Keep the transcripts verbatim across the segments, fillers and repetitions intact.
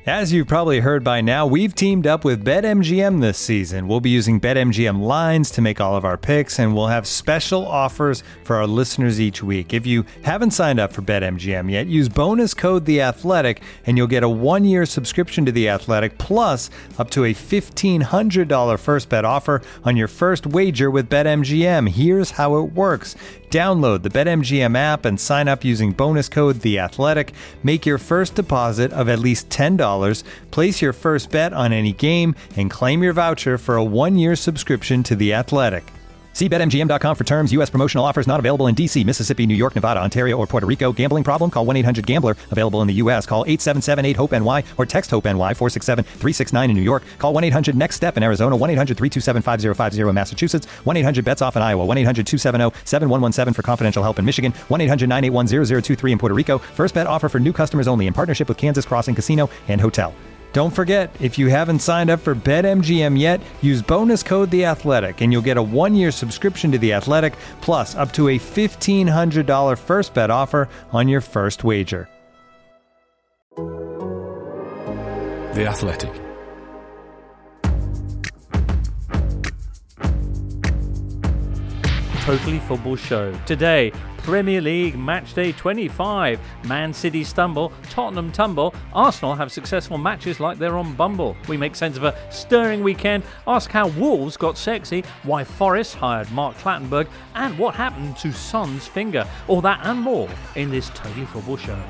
As you've probably heard by now, we've teamed up with BetMGM this season. We'll be using BetMGM lines to make all of our picks, and we'll have special offers for our listeners each week. If you haven't signed up for BetMGM yet, use bonus code The Athletic, and you'll get a one-year subscription to The Athletic, plus up to a fifteen hundred dollars first bet offer on your first wager with BetMGM. Here's how it works. Download the BetMGM app and sign up using bonus code The Athletic. Make your first deposit of at least ten dollars, place your first bet on any game, and claim your voucher for a one-year subscription to The Athletic. See Bet M G M dot com for terms. U S promotional offers not available in D C, Mississippi, New York, Nevada, Ontario, or Puerto Rico. Gambling problem? Call one eight hundred gambler. Available in the U S. Call eight seven seven eight hope N Y or text HOPE-NY four six seven three six nine in New York. Call one eight hundred next step in Arizona. one eight hundred three two seven five zero five zero in Massachusetts. one eight hundred bets off in Iowa. one eight hundred two seven zero seven one one seven for confidential help in Michigan. one eight hundred nine eight one zero zero two three in Puerto Rico. First bet offer for new customers only in partnership with Kansas Crossing Casino and Hotel. Don't forget, if you haven't signed up for BetMGM yet, use bonus code The Athletic, and you'll get a one-year subscription to The Athletic, plus up to a fifteen hundred dollars first bet offer on your first wager. The Athletic. Totally Football Show. Today, Premier League Matchday twenty-five. Man City stumble, Tottenham tumble, Arsenal have successful matches like they're on Bumble. We make sense of a stirring weekend, ask how Wolves got sexy, why Forest hired Mark Clattenburg, and what happened to Son's finger. All that and more in this Totally Football Show.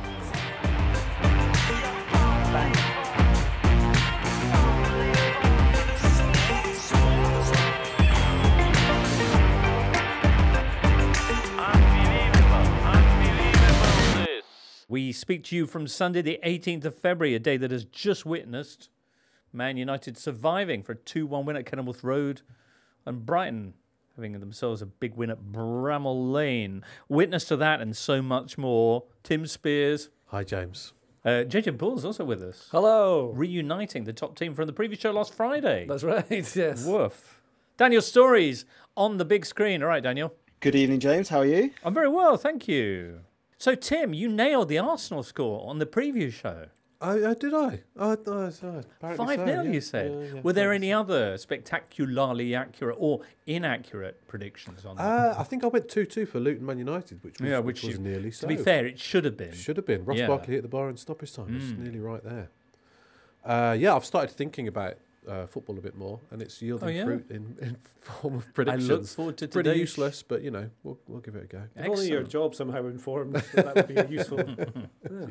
We speak to you from Sunday, the eighteenth of February, a day that has just witnessed Man United surviving for a two one win at Kenilworth Road and Brighton having themselves a big win at Bramall Lane. Witness to that and so much more, Tim Spears. Hi, James. Uh, J J Bull's also with us. Hello. Reuniting the top team from the previous show last Friday. That's right, yes. Woof. Daniel Stories on the big screen. All right, Daniel. Good evening, James. How are you? I'm very well, thank you. So, Tim, you nailed the Arsenal score on the preview show. I, I did I? I, I, I five nil, yeah. you said. Yeah, yeah, Were there thanks. any other spectacularly accurate or inaccurate predictions on that? Uh, I think I went two two for Luton Man United, which was, yeah, which which was you, nearly so. To be fair, it should have been. Should have been. Ross Yeah. Barkley hit the bar in stoppage time. It's Mm. nearly right there. Uh, yeah, I've started thinking about uh, football a bit more, and it's yielding Oh, yeah? fruit in, in form of I predictions. look forward to Pretty today's useless, but you know, we'll we'll give it a go. If only your Excellent. job somehow informed, that would be useful. Yeah.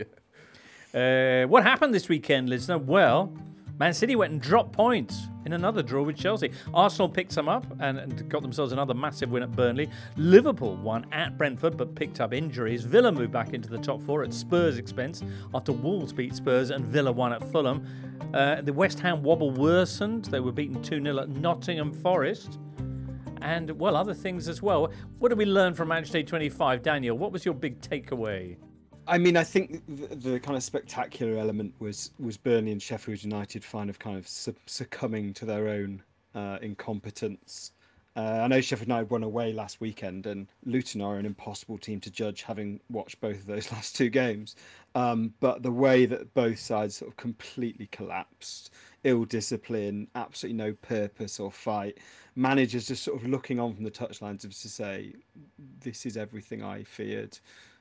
Uh, what happened this weekend, listener? Well, Man City went and dropped points in another draw with Chelsea. Arsenal picked some up and, and got themselves another massive win at Burnley. Liverpool won at Brentford but picked up injuries. Villa moved back into the top four at Spurs' expense after Wolves beat Spurs and Villa won at Fulham. Uh, the West Ham wobble worsened. They were beaten two nil at Nottingham Forest. And, well, other things as well. What did we learn from Matchday twenty-five? Daniel, what was your big takeaway? I mean, I think the, the kind of spectacular element was was Burnley and Sheffield United kind of kind of su- succumbing to their own uh, incompetence. Uh, I know Sheffield United won away last weekend, and Luton are an impossible team to judge, having watched both of those last two games. Um, but the way that both sides sort of completely collapsed, ill discipline, absolutely no purpose or fight, managers just sort of looking on from the touchlines as to say, "This is everything I feared."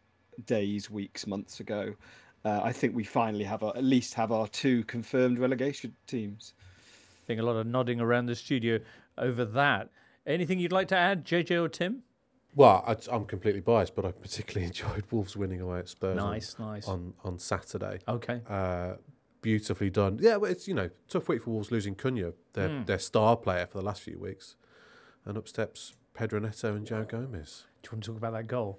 Days, weeks, months ago. Uh, I think we finally have our, at least have our two confirmed relegation teams. I think a lot of nodding around the studio over that. Anything you'd like to add, J J or Tim? Well, I, I'm completely biased, but I particularly enjoyed Wolves winning away at Spurs. Nice, on, nice. on on Saturday. Okay. Uh, beautifully done. Yeah, well, it's you know tough week for Wolves losing Cunha, their Mm. their star player for the last few weeks, and up steps Pedro Neto and João Gomez. Do you want to talk about that goal?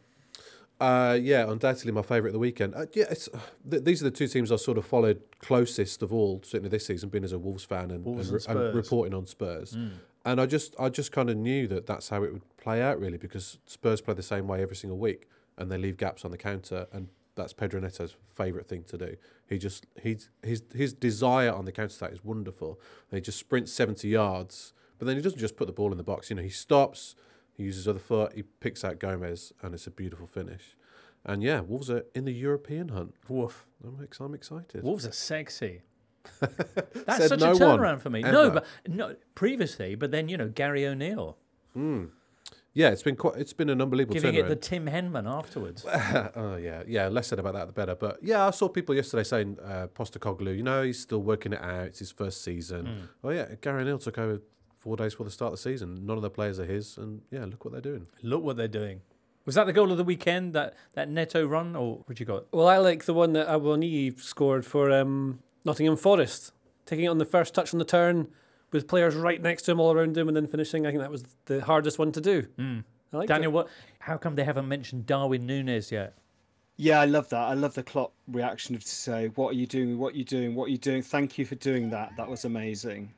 Uh, yeah, undoubtedly my favourite of the weekend. Uh, yeah, it's, uh, th- these are the two teams I sort of followed closest of all, certainly this season, being as a Wolves fan and, Wolves and, and re- and Spurs. reporting on Spurs. Mm. And I just, I just kind of knew that that's how it would play out, really, because Spurs play the same way every single week, and they leave gaps on the counter, and that's Pedro Neto's favourite thing to do. He just, he's, his, his desire on the counter attack is wonderful. And he just sprints seventy yards, but then he doesn't just put the ball in the box. You know, he stops, he uses his other foot, he picks out Gomez, and it's a beautiful finish. And yeah, Wolves are in the European hunt. Woof. I'm, ex- I'm excited. Wolves are sexy. That's Said such no a one, turnaround for me. No, ever. but no previously, but then you know Gary O'Neill Yeah, it's been quite. It's been an unbelievable giving turnaround. it the Tim Henman afterwards. Oh yeah, yeah. Less said about that, the better. But yeah, I saw people yesterday saying uh, Postecoglou. You know, he's still working it out. It's his first season. Mm. Oh yeah, Gary O'Neill took over four days before the start of the season. None of the players are his, and yeah, look what they're doing. Look what they're doing. Was that the goal of the weekend? That that Neto run, or what you got? Well, I like the one that Awoniyi scored for um, Nottingham Forest, taking it on the first touch on the turn with players right next to him, all around him, and then finishing. I think that was the hardest one to do. Mm. I like Daniel, what? How come they haven't mentioned Darwin Núñez yet? Yeah, I love that. I love the Klopp reaction of to say, "What are you doing? What are you doing? What are you doing? Thank you for doing that. That was amazing."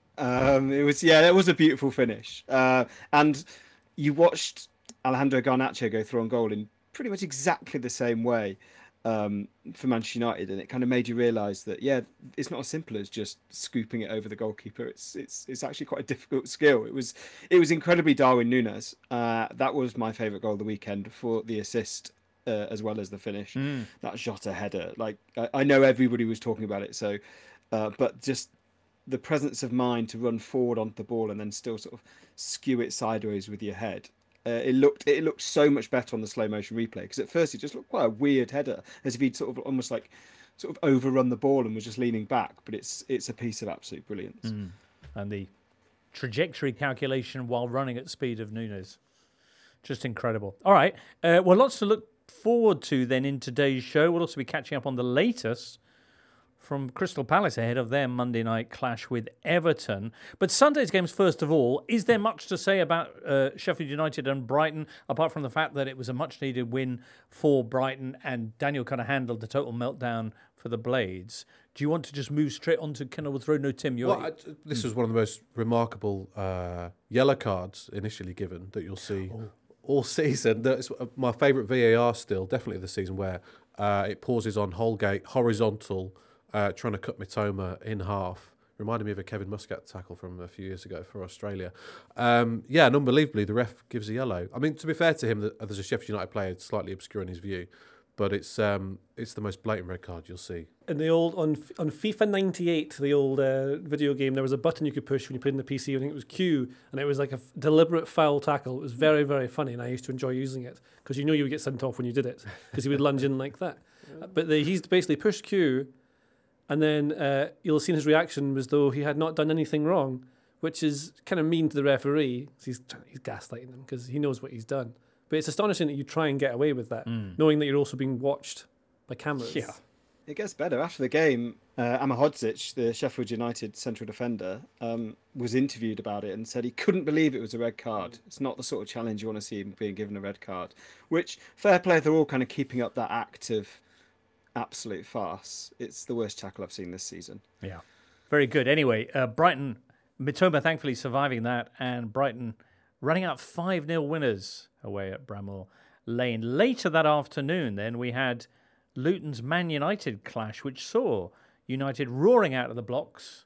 Um, it was, yeah, it was a beautiful finish. Uh, and you watched Alejandro Garnacho go through on goal in pretty much exactly the same way um, for Manchester United, and it kind of made you realise that yeah, it's not as simple as just scooping it over the goalkeeper. It's it's it's actually quite a difficult skill. It was it was incredibly Darwin Núñez. Uh, that was my favourite goal of the weekend for the assist. Uh, as well as the finish, Mm. that Jota header. Like I, I know everybody was talking about it, so uh, but just the presence of mind to run forward onto the ball and then still sort of skew it sideways with your head. Uh, it looked it looked so much better on the slow motion replay because at first it just looked quite a weird header, as if he'd sort of almost like sort of overrun the ball and was just leaning back. But it's it's a piece of absolute brilliance. Mm. And the trajectory calculation while running at speed of Núñez, just incredible. All right, uh, well, lots to look forward to then in today's show. We'll also be catching up on the latest from Crystal Palace ahead of their Monday night clash with Everton. But Sunday's games, first of all, is there much to say about uh, Sheffield United and Brighton, apart from the fact that it was a much-needed win for Brighton and Daniel kind of handled the total meltdown for the Blades? Do you want to just move straight on to Kenilworth Road? No, Tim, you're... Well, I, this was one of the most remarkable uh, yellow cards initially given that you'll see Oh. all season. That's my favourite V A R still, definitely this season, where uh, it pauses on Holgate, horizontal, uh, trying to cut Mitoma in half. Reminded me of a Kevin Muscat tackle from a few years ago for Australia. Um, yeah, and unbelievably, the ref gives a yellow. I mean, to be fair to him, there's a Sheffield United player slightly obscure in his view, but it's um, it's the most blatant red card you'll see. In the old on on FIFA ninety-eight, the old uh, video game, there was a button you could push when you put in the P C. I think it was Q, and it was like a f- deliberate foul tackle. It was very very funny, and I used to enjoy using it because you know you would get sent off when you did it because he would lunge in like that. Uh, But the, he's basically pushed Q, and then uh, you'll have seen his reaction as though he had not done anything wrong, which is kind of mean to the referee. He's he's gaslighting them because he knows what he's done. But it's astonishing that you try and get away with that, Mm. knowing that you're also being watched by cameras. Yeah. It gets better. After the game, uh, Amahodzic, the Sheffield United central defender, um, was interviewed about it and said he couldn't believe it was a red card. It's not the sort of challenge you want to see him being given a red card. Which, fair play, they're all kind of keeping up that act of absolute farce. It's the worst tackle I've seen this season. Yeah, very good. Anyway, uh, Brighton, Mitoma thankfully surviving that, and Brighton running out five nil winners away at Bramall Lane. Later that afternoon, then, we had Luton's Man United clash, which saw United roaring out of the blocks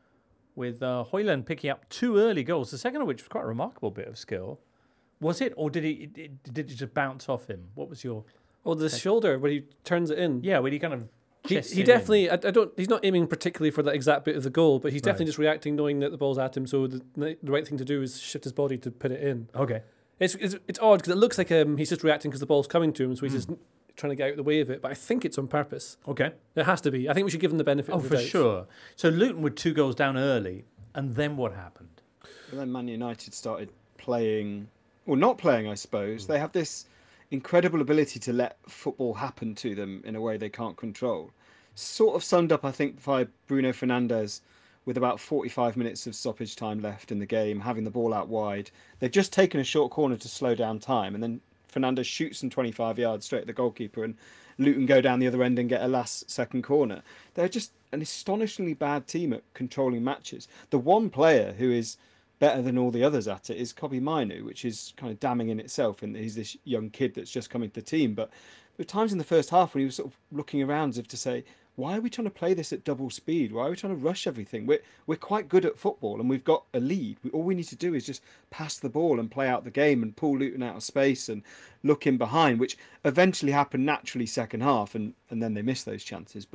with uh, Højlund picking up two early goals, the second of which was quite a remarkable bit of skill. Was it, or did he did it just bounce off him? What was your... Oh, the shoulder where he turns it in. Yeah, when he kind of... He, chests he it in. definitely, I, I don't. He's not aiming particularly for that exact bit of the goal, but he's definitely Right. just reacting, knowing that the ball's at him. So the, the right thing to do is shift his body to put it in. Okay. It's it's, it's odd because it looks like um, he's just reacting because the ball's coming to him, so he's just trying to get out of the way of it. But I think it's on purpose. Okay. It has to be. I think we should give him the benefit. Oh, of the for doubt. sure. So Luton were two goals down early, and then what happened? And then Man United started playing, well, not playing, I suppose. They have this incredible ability to let football happen to them in a way they can't control. Sort of summed up, I think, by Bruno Fernandes with about forty-five minutes of stoppage time left in the game, having the ball out wide. They've just taken a short corner to slow down time, and then Fernandes shoots from twenty-five yards straight at the goalkeeper, and Luton go down the other end and get a last second corner. They're just an astonishingly bad team at controlling matches. The one player who is better than all the others at it is Kobbie Mainoo, which is kind of damning in itself, and he's this young kid that's just coming to the team. But there were times in the first half when he was sort of looking around as if to say, why are we trying to play this at double speed? Why are we trying to rush everything? We're, we're quite good at football and we've got a lead. We, all we need to do is just pass the ball and play out the game and pull Luton out of space and look in behind, which eventually happened naturally second half, and, and then they missed those chances. But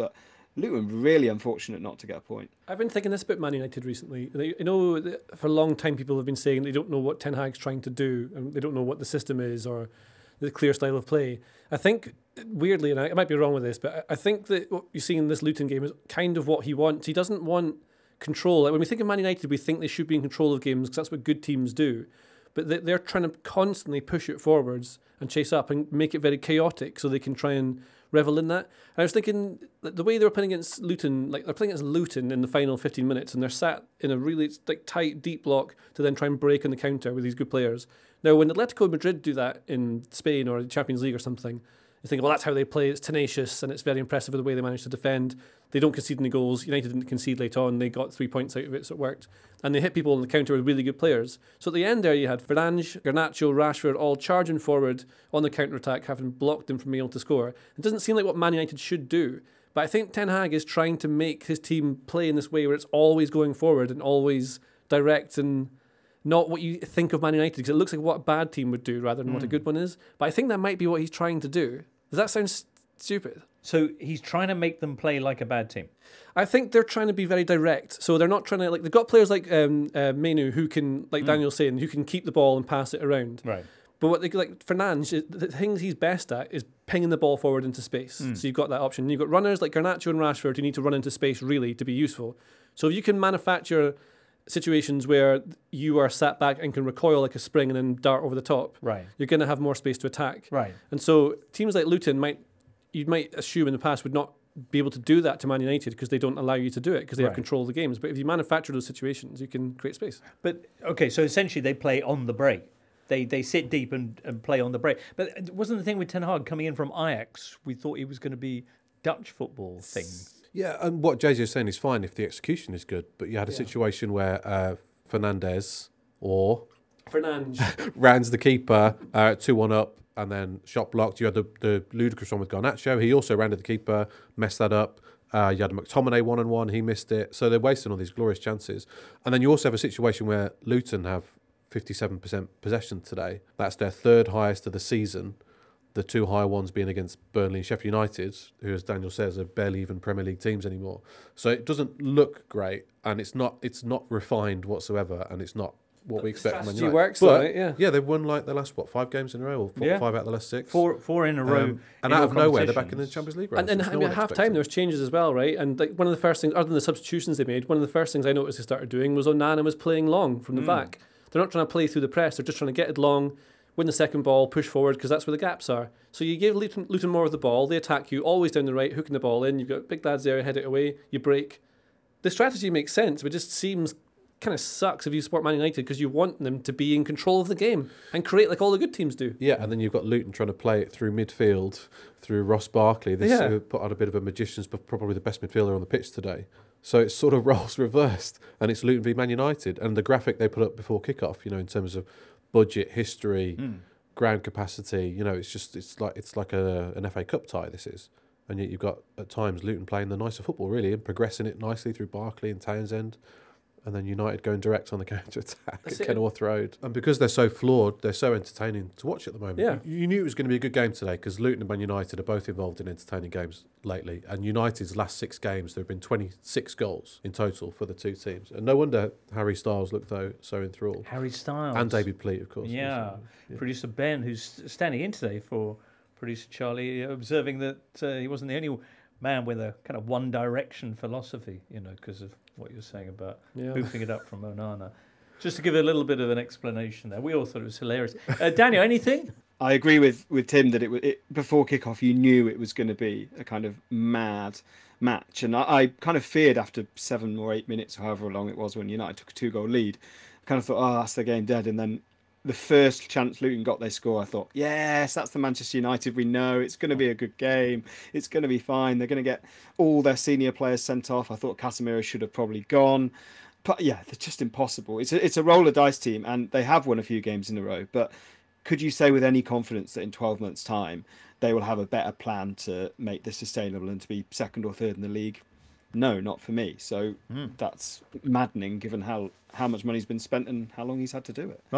Luton really unfortunate not to get a point. I've been thinking this about Man United recently. They, you know, that for a long time people have been saying they don't know what Ten Hag's trying to do and they don't know what the system is or the clear style of play. I think, weirdly, and I, I might be wrong with this, but I, I think that what you see in this Luton game is kind of what he wants. He doesn't want control. Like when we think of Man United, we think they should be in control of games because that's what good teams do. But they, they're trying to constantly push it forwards and chase up and make it very chaotic so they can try and revel in that. And I was thinking that the way they were playing against Luton, like they're playing against Luton in the final fifteen minutes, and they're sat in a really like tight, deep block to then try and break on the counter with these good players. Now, when Atletico Madrid do that in Spain or the Champions League or something, you think, well, that's how they play. It's tenacious and it's very impressive with the way they manage to defend. They don't concede any goals. United didn't concede late on. They got three points out of it, so it worked. And they hit people on the counter with really good players. So at the end there, you had Fernandes, Garnacho, Rashford all charging forward on the counter-attack, having blocked them from being able to score. It doesn't seem like what Man United should do. But I think Ten Hag is trying to make his team play in this way where it's always going forward and always direct and not what you think of Man United, because it looks like what a bad team would do rather than mm. what a good one is. But I think that might be what he's trying to do. Does that sound st- stupid? So he's trying to make them play like a bad team. I think they're trying to be very direct. So they're not trying to, like, they've got players like um, uh, Menu who can, like mm. Daniel's saying, who can keep the ball and pass it around. Right. But what they like Fernandes, the things he's best at is pinging the ball forward into space. Mm. So you've got that option. You've got runners like Garnacho and Rashford who need to run into space really to be useful. So if you can manufacture situations where you are sat back and can recoil like a spring and then dart over the top, right, you're going to have more space to attack. Right. And so teams like Luton might, you might assume in the past would not be able to do that to Man United because they don't allow you to do it because they right. have control of the games. But if you manufacture those situations, you can create space. But okay, so essentially they play on the break. They they sit deep and, and play on the break. But wasn't the thing with Ten Hag coming in from Ajax, we thought he was going to be Dutch football thing. Yeah, and what J J is saying is fine if the execution is good, but you had a yeah. situation where uh, Fernandes or Fernandes Rans the keeper uh, two one up and then shot blocked. You had the, the ludicrous one with Garnacho. He also ran to the keeper, messed that up. Uh, you had McTominay one on one. He missed it. So they're wasting all these glorious chances. And then you also have a situation where Luton have fifty-seven percent possession today. That's their third highest of the season. The two higher ones being against Burnley and Sheffield United, who, as Daniel says, are barely even Premier League teams anymore. So it doesn't look great, and it's not it's not refined whatsoever, and it's not what but we expect from Man United. United. Works, but, though, right? Yeah, yeah, they've won like the last what five games in a row, or four, yeah. five out of the last six, four four in a row, um, and out of nowhere they're back in the Champions League race. And, and I mean, at half time there was changes as well, right? And like one of the first things, other than the substitutions they made, one of the first things I noticed they started doing was Onana was playing long from the mm. back. They're not trying to play through the press; they're just trying to get it long, win the second ball, push forward because that's where the gaps are. So you give Luton, Luton more of the ball, they attack you, always down the right, hooking the ball in. You've got big lads there, head it away, you break. The strategy makes sense, but it just seems kind of sucks if you support Man United because you want them to be in control of the game and create like all the good teams do. Yeah, and then you've got Luton trying to play it through midfield, through Ross Barkley. This yeah. uh, put out a bit of a magician's, but probably the best midfielder on the pitch today. So it's sort of roles reversed, and it's Luton v Man United. And the graphic they put up before kickoff, you know, in terms of budget, history, mm. ground capacity, you know, it's just it's like it's like a an F A Cup tie. This is, and yet you've got at times Luton playing the nicer football really and progressing it nicely through Barkley and Townsend. And then United going direct on the counter-attack at Kenilworth Road. And because they're so flawed, they're so entertaining to watch at the moment. Yeah. You, you knew it was going to be a good game today because Luton and Man United are both involved in entertaining games lately. And United's last six games, there have been twenty-six goals in total for the two teams. And no wonder Harry Styles looked though so enthralled. Harry Styles. And David Pleat, of course. Yeah. Also, yeah. Producer Ben, who's standing in today for producer Charlie, observing that uh, he wasn't the only man with a kind of one direction philosophy, you know, because of what you're saying about yeah. boofing it up from Onana. Just to give a little bit of an explanation there. We all thought it was hilarious. Uh, Daniel, anything? I agree with, with Tim that it, it before kickoff you knew it was going to be a kind of mad match, and I, I kind of feared after seven or eight minutes, or however long it was, when United took a two-goal lead, I kind of thought, oh, that's the game dead, and then the first chance Luton got their score, I thought, yes, that's the Manchester United we know. It's going to be a good game. It's going to be fine. They're going to get all their senior players sent off. I thought Casemiro should have probably gone. But yeah, they're just impossible. It's a, it's a roller dice team, and they have won a few games in a row. But could you say with any confidence that in twelve months' time, they will have a better plan to make this sustainable and to be second or third in the league? No, not for me. So mm. that's maddening given how, how much money's been spent and how long he's had to do it. Well,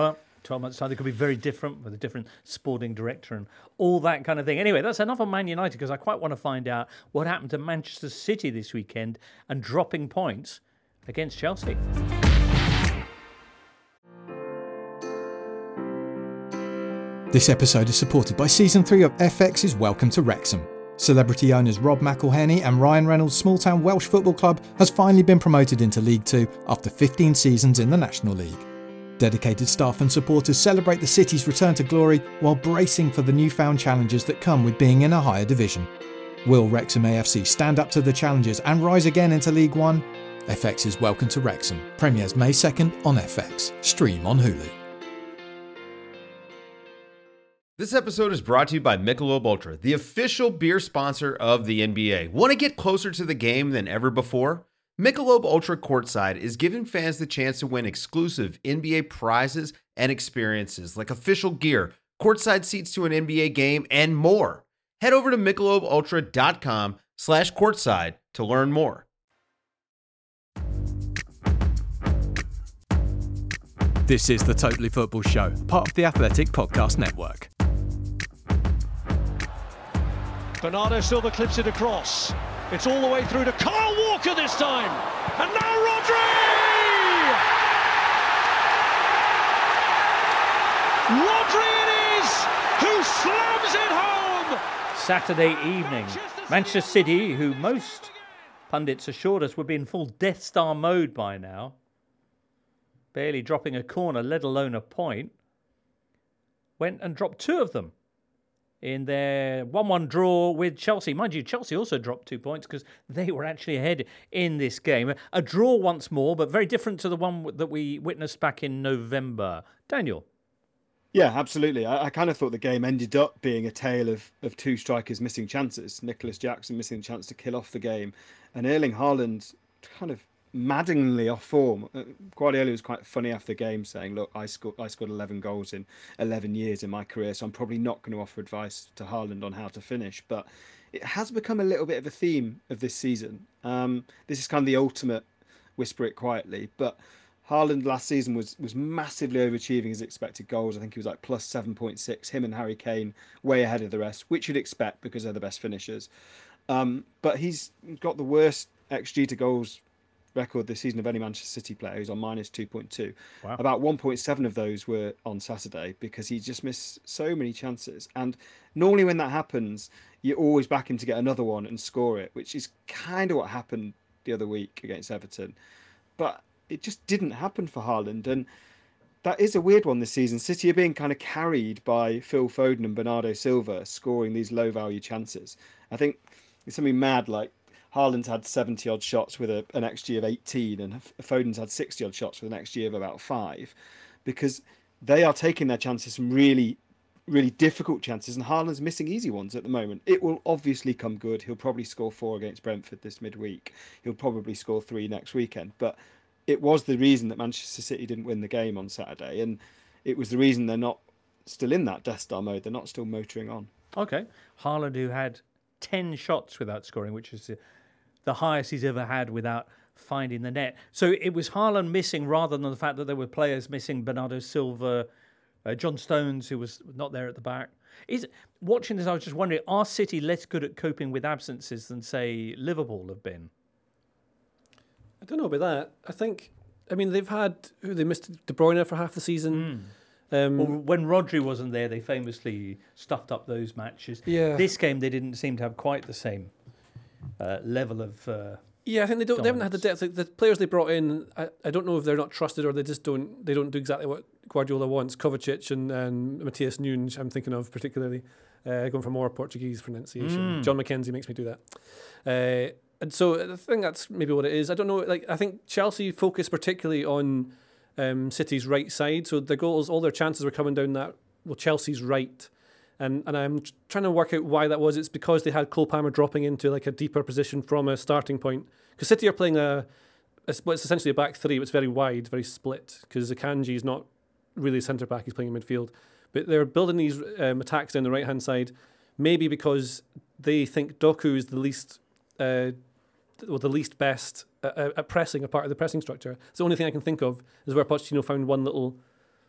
twelve months' time, they could be very different with a different sporting director and all that kind of thing. Anyway, that's enough on Man United, because I quite want to find out what happened to Manchester City this weekend and dropping points against Chelsea. This episode is supported by Season three of F X's Welcome to Wrexham. Celebrity owners Rob McElhenney and Ryan Reynolds' small-town Welsh football club has finally been promoted into League Two after fifteen seasons in the National League. Dedicated staff and supporters celebrate the city's return to glory while bracing for the newfound challenges that come with being in a higher division. Will Wrexham A F C stand up to the challenges and rise again into League One? F X's Welcome to Wrexham premieres May second on F X. Stream on Hulu. This episode is brought to you by Michelob Ultra, the official beer sponsor of the N B A. Want to get closer to the game than ever before? Michelob Ultra Courtside is giving fans the chance to win exclusive N B A prizes and experiences like official gear, courtside seats to an N B A game, and more. Head over to michelobultra.com slash courtside to learn more. This is the Totally Football Show, part of the Athletic Podcast Network. Bernardo Silva clips it across. It's all the way through to Kyle Walker this time. And now Rodri! Rodri it is, who slams it home! Saturday evening, Manchester City, who most pundits assured us would be in full Death Star mode by now, barely dropping a corner, let alone a point, went and dropped two of them in their one one draw with Chelsea. Mind you, Chelsea also dropped two points because they were actually ahead in this game. A draw once more, but very different to the one that we witnessed back in November. Daniel? Yeah, absolutely. I, I kind of thought the game ended up being a tale of, of two strikers missing chances. Nicholas Jackson missing a chance to kill off the game, and Erling Haaland kind of maddeningly off form. Guardiola was quite funny after the game, saying, look, I scored I scored eleven goals in eleven years in my career, so I'm probably not going to offer advice to Haaland on how to finish. But it has become a little bit of a theme of this season. Um, this is kind of the ultimate whisper it quietly, but Haaland last season was was massively overachieving his expected goals. I think he was like plus seven point six, him and Harry Kane way ahead of the rest, which you'd expect because they're the best finishers. Um, but he's got the worst X G to goals record this season of any Manchester City player, who's on minus two point two. Wow. About one point seven of those were on Saturday because he just missed so many chances. And normally when that happens, you always back him to get another one and score it, which is kind of what happened the other week against Everton. But it just didn't happen for Haaland. And that is a weird one this season. City are being kind of carried by Phil Foden and Bernardo Silva scoring these low-value chances. I think it's something mad like Haaland's had seventy odd shots with a, an X G of eighteen, and Foden's had sixty odd shots with an X G of about five, because they are taking their chances from really, really difficult chances, and Haaland's missing easy ones at the moment. It will obviously come good. He'll probably score four against Brentford this midweek. He'll probably score three next weekend. But it was the reason that Manchester City didn't win the game on Saturday, and it was the reason they're not still in that Death Star mode. They're not still motoring on. Okay. Haaland, who had ten shots without scoring, which is the highest he's ever had without finding the net. So it was Haaland missing rather than the fact that there were players missing. Bernardo Silva, uh, John Stones, who was not there at the back. Is watching this, I was just wondering, are City less good at coping with absences than, say, Liverpool have been? I don't know about that. I think, I mean, they've had, who they missed De Bruyne for half the season. Mm. Um, well, when Rodri wasn't there, they famously stuffed up those matches. Yeah. This game, they didn't seem to have quite the same Uh, level of uh, yeah, I think they don't. Dominance. They haven't had the depth. Like the players they brought in, I, I don't know if they're not trusted or they just don't. They don't do exactly what Guardiola wants. Kovacic and, and Matthias Nunes, I'm thinking of particularly, uh, going for more Portuguese pronunciation. Mm. John McKenzie makes me do that. Uh, and so I think that's maybe what it is. I don't know. Like I think Chelsea focused particularly on um, City's right side, so their goals, all their chances were coming down that well Chelsea's right. And and I'm trying to work out why that was. It's because they had Cole Palmer dropping into like a deeper position from a starting point. Because City are playing a, a, well, it's essentially a back three, but it's very wide, very split. Because Akanji is not really a centre back; he's playing in midfield. But they're building these um, attacks down the right hand side, maybe because they think Doku is the least, uh, well, the least best at, at pressing, a part of the pressing structure. It's the only thing I can think of is where Pochettino found one little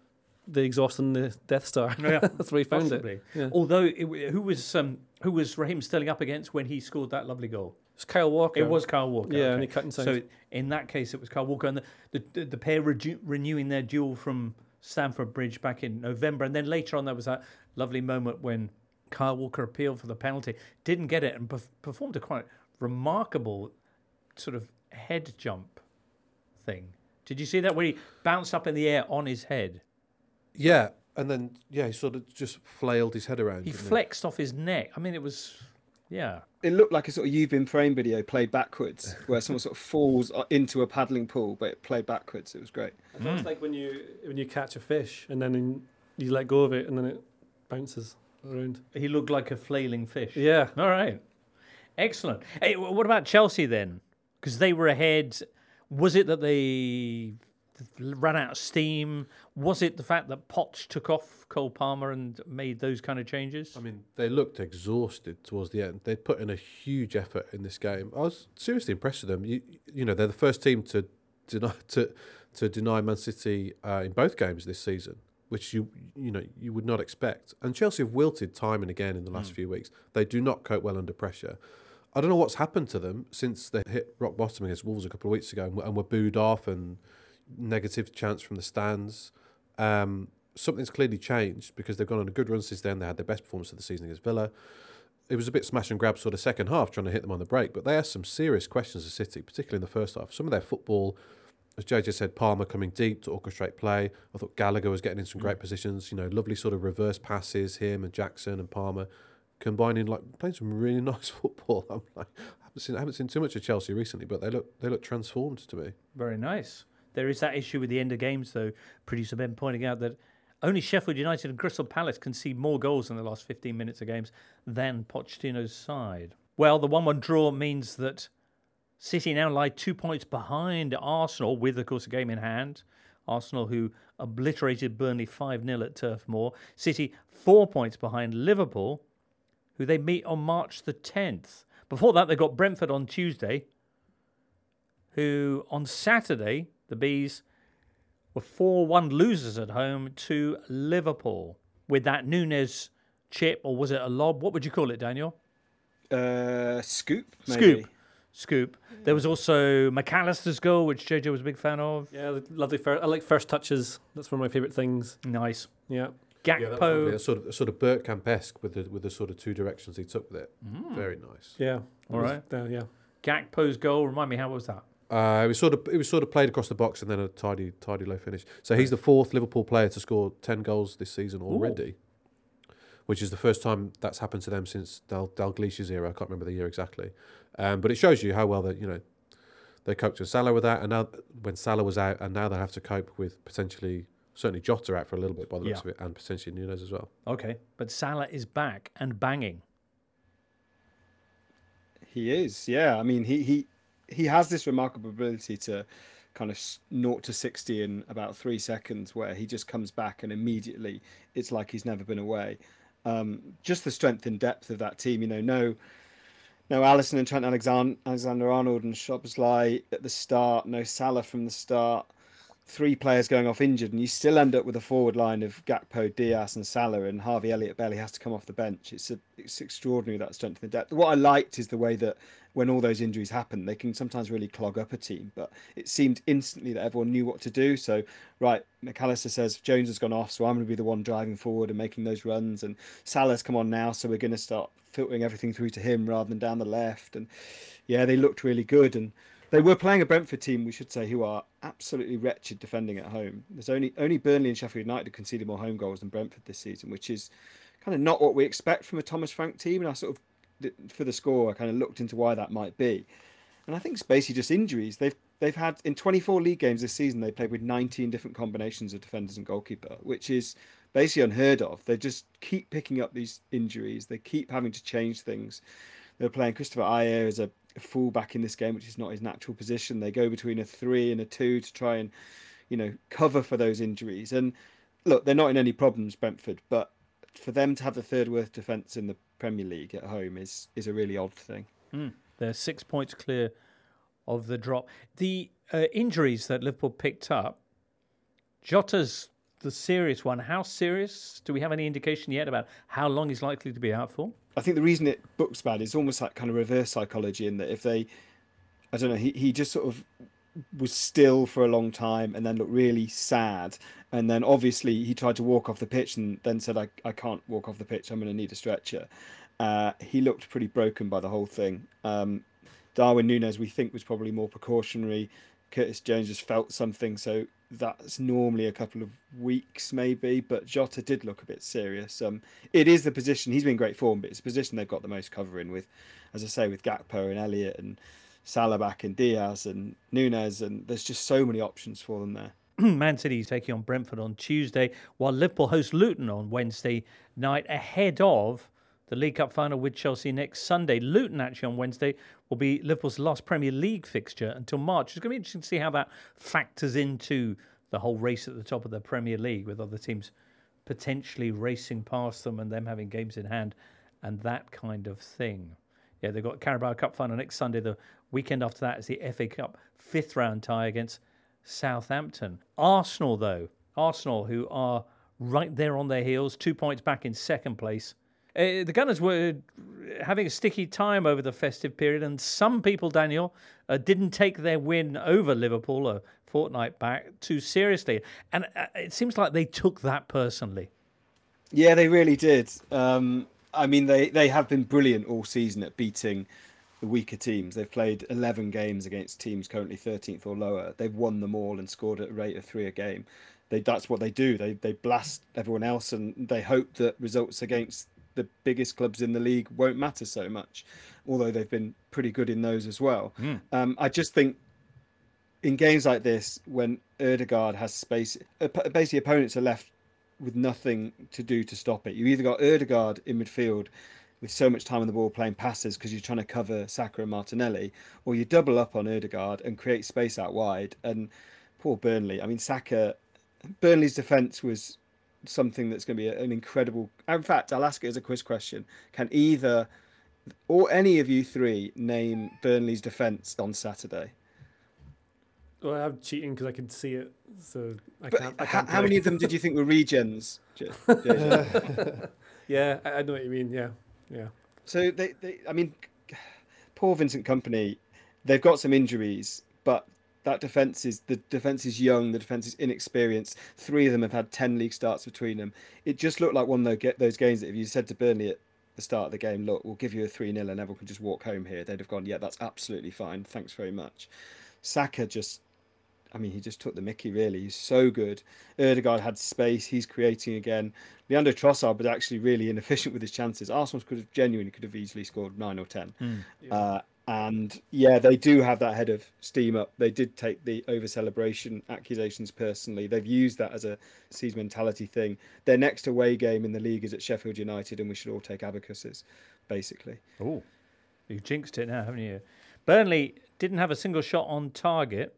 the exhaust on the Death Star. Yeah, That's where he found possibly. it. Yeah. Although, it, who was um, who was Raheem Sterling up against when he scored that lovely goal? It's Kyle Walker. It was Kyle Walker. Yeah, okay. and he cut inside. So in that case, it was Kyle Walker, and the the, the pair redu- renewing their duel from Stamford Bridge back in November, and then later on there was that lovely moment when Kyle Walker appealed for the penalty, didn't get it, and perf- performed a quite remarkable sort of head jump thing. Did you see that where he bounced up in the air on his head? Yeah, and then yeah, he sort of just flailed his head around. He didn't flexed off his neck. I mean, it was, yeah. It looked like a sort of You've Been Framed video played backwards, where someone sort of falls into a paddling pool, but it played backwards. It was great. I thought it's like when you when you catch a fish and then you let go of it and then it bounces around. He looked like a flailing fish. Yeah. All right. Excellent. Hey, wh- what about Chelsea then? Because they were ahead. Was it that they ran out of steam? Was it the fact that Poch took off Cole Palmer and made those kind of changes? I mean, they looked exhausted towards the end. They'd put in a huge effort in this game. I was seriously impressed with them. You, you know, they're the first team to deny to to deny Man City uh, in both games this season, which you you know you would not expect. And Chelsea have wilted time and again in the last mm. few weeks. They do not cope well under pressure. I don't know what's happened to them since they hit rock bottom against Wolves a couple of weeks ago and, and were booed off and negative chants from the stands. Um, something's clearly changed because they've gone on a good run since then. They had their best performance of the season against Villa. It was a bit smash and grab sort of second half, trying to hit them on the break, but they asked some serious questions of City, particularly in the first half. Some of their football, as J J said, Palmer coming deep to orchestrate play. I thought Gallagher was getting in some great positions, you know, lovely sort of reverse passes, him and Jackson and Palmer combining, like playing some really nice football. I'm like, I haven't seen, I haven't seen too much of Chelsea recently, but they look they look transformed to me. Very nice. There is that issue with the end of games, though. Producer Ben pointing out that only Sheffield United and Crystal Palace concede more goals in the last fifteen minutes of games than Pochettino's side. Well, the one one draw means that City now lie two points behind Arsenal, with, of course, a game in hand. Arsenal, who obliterated Burnley five nil at Turf Moor. City, four points behind Liverpool, who they meet on March the tenth. Before that, they got Brentford on Tuesday, who on Saturday, the Bees were four one losers at home to Liverpool with that Nunes chip, or was it a lob? What would you call it, Daniel? Uh, scoop, maybe. Scoop. Scoop. There was also McAllister's goal, which J J was a big fan of. Yeah, the lovely. First, I like first touches. That's one of my favourite things. Nice. Yeah. Gakpo. Yeah, sort of sort of Bergkamp-esque with the with the sort of two directions he took with it. Mm. Very nice. Yeah. All right. Uh, yeah. Gakpo's goal. Remind me, how was that? Uh, it was sort of it was sort of played across the box and then a tidy tidy low finish. So he's the fourth Liverpool player to score ten goals this season already, Ooh. which is the first time that's happened to them since Dal- Dalglish's era. I can't remember the year exactly, um, but it shows you how well they you know they coped with Salah with that, and now when Salah was out, and now they have to cope with potentially certainly Jota out for a little bit by the looks yeah. of it, and potentially Nunes as well. Okay, but Salah is back and banging. He is, yeah. I mean, he he. He has this remarkable ability to kind of zero to sixty in about three seconds, where he just comes back and immediately it's like he's never been away. Um, just the strength and depth of that team, you know, no, no Alisson and Trent Alexander, Alexander-Arnold and Szoboszlai at the start, no Salah from the start. Three players going off injured, and you still end up with a forward line of Gakpo, Diaz, and Salah, and Harvey Elliott barely has to come off the bench. It's a, it's extraordinary, that strength and depth. What I liked is the way that when all those injuries happen, they can sometimes really clog up a team. But it seemed instantly that everyone knew what to do. So, right, McAllister says Jones has gone off, so I'm going to be the one driving forward and making those runs. And Salah's come on now, so we're going to start filtering everything through to him rather than down the left. And yeah, they looked really good. And they were playing a Brentford team, we should say, who are absolutely wretched defending at home. There's only only Burnley and Sheffield United who conceded more home goals than Brentford this season, which is kind of not what we expect from a Thomas Frank team. And I sort of, for the score, I kind of looked into why that might be. And I think it's basically just injuries. They've they've had, in twenty-four league games this season, they played with nineteen different combinations of defenders and goalkeeper, which is basically unheard of. They just keep picking up these injuries. They keep having to change things. They're playing Christopher Ayer as a full back in this game, which is not his natural position. They go between a three and a two to try and, you know, cover for those injuries. And look, they're not in any problems, Brentford, but for them to have the third worst defence in the Premier League at home is is a really odd thing. Mm. They're six points clear of the drop. The uh, injuries that Liverpool picked up, Jota's the serious one. How serious? Do we have any indication yet about how long he's likely to be out for? I think the reason it books bad is almost like kind of reverse psychology in that if they, I don't know, he, he just sort of was still for a long time and then looked really sad. And then obviously he tried to walk off the pitch and then said, I, I can't walk off the pitch. I'm going to need a stretcher. Uh, he looked pretty broken by the whole thing. Um, Darwin Núñez, we think, was probably more precautionary. Curtis Jones just felt something. So that's normally a couple of weeks maybe. But Jota did look a bit serious. Um, it is the position. He's been in great form, but it's the position they've got the most cover in with, as I say, with Gakpo and Elliott and Salah and Diaz and Núñez. And there's just so many options for them there. Man City is taking on Brentford on Tuesday, while Liverpool host Luton on Wednesday night ahead of the League Cup final with Chelsea next Sunday. Luton, actually, on Wednesday will be Liverpool's last Premier League fixture until March. It's going to be interesting to see how that factors into the whole race at the top of the Premier League, with other teams potentially racing past them and them having games in hand and that kind of thing. Yeah, they've got Carabao Cup final next Sunday. The weekend after that is the F A Cup fifth round tie against Southampton. Arsenal, though, Arsenal, who are right there on their heels, two points back in second place. Uh, the Gunners were having a sticky time over the festive period, and some people, Daniel, uh, didn't take their win over Liverpool a fortnight back too seriously. And uh, it seems like they took that personally. Yeah, they really did. Um, I mean, they, they have been brilliant all season at beating the weaker teams. They've played eleven games against teams currently thirteenth or lower. They've won them all and scored at a rate of three a game. They that's what they do. They they blast everyone else, and they hope that results against the biggest clubs in the league won't matter so much, although they've been pretty good in those as well. Mm. Um, I just think in games like this, when Ødegaard has space, basically opponents are left with nothing to do to stop it. You either got Ødegaard in midfield with so much time on the ball playing passes because you're trying to cover Saka and Martinelli, or you double up on Ødegaard and create space out wide. And poor Burnley, I mean, Saka, Burnley's defence was something that's going to be an incredible... In fact, I'll ask it as a quiz question. Can either or any of you three name Burnley's defence on Saturday? Well, I'm cheating because I can see it, so I but can't. I can't how many of them did you think were regens? Yeah, I, I know what you mean. Yeah, yeah. So they, they, I mean, poor Vincent Kompany. They've got some injuries, but that defence is the defence is young. The defence is inexperienced. Three of them have had ten league starts between them. It just looked like one of those, those games that if you said to Burnley at the start of the game, look, we'll give you a three nil and everyone can just walk home here, they'd have gone, yeah, that's absolutely fine. Thanks very much. Saka just. I mean, he just took the mickey, really. He's so good. Ødegaard had space. He's creating again. Leandro Trossard was actually really inefficient with his chances. Arsenal could have genuinely could have easily scored nine or ten. Mm, yeah. uh, and yeah, they do have that head of steam up. They did take the over celebration accusations personally. They've used that as a siege mentality thing. Their next away game in the league is at Sheffield United, and we should all take abacuses, basically. Oh, you've jinxed it now, haven't you? Burnley didn't have a single shot on target.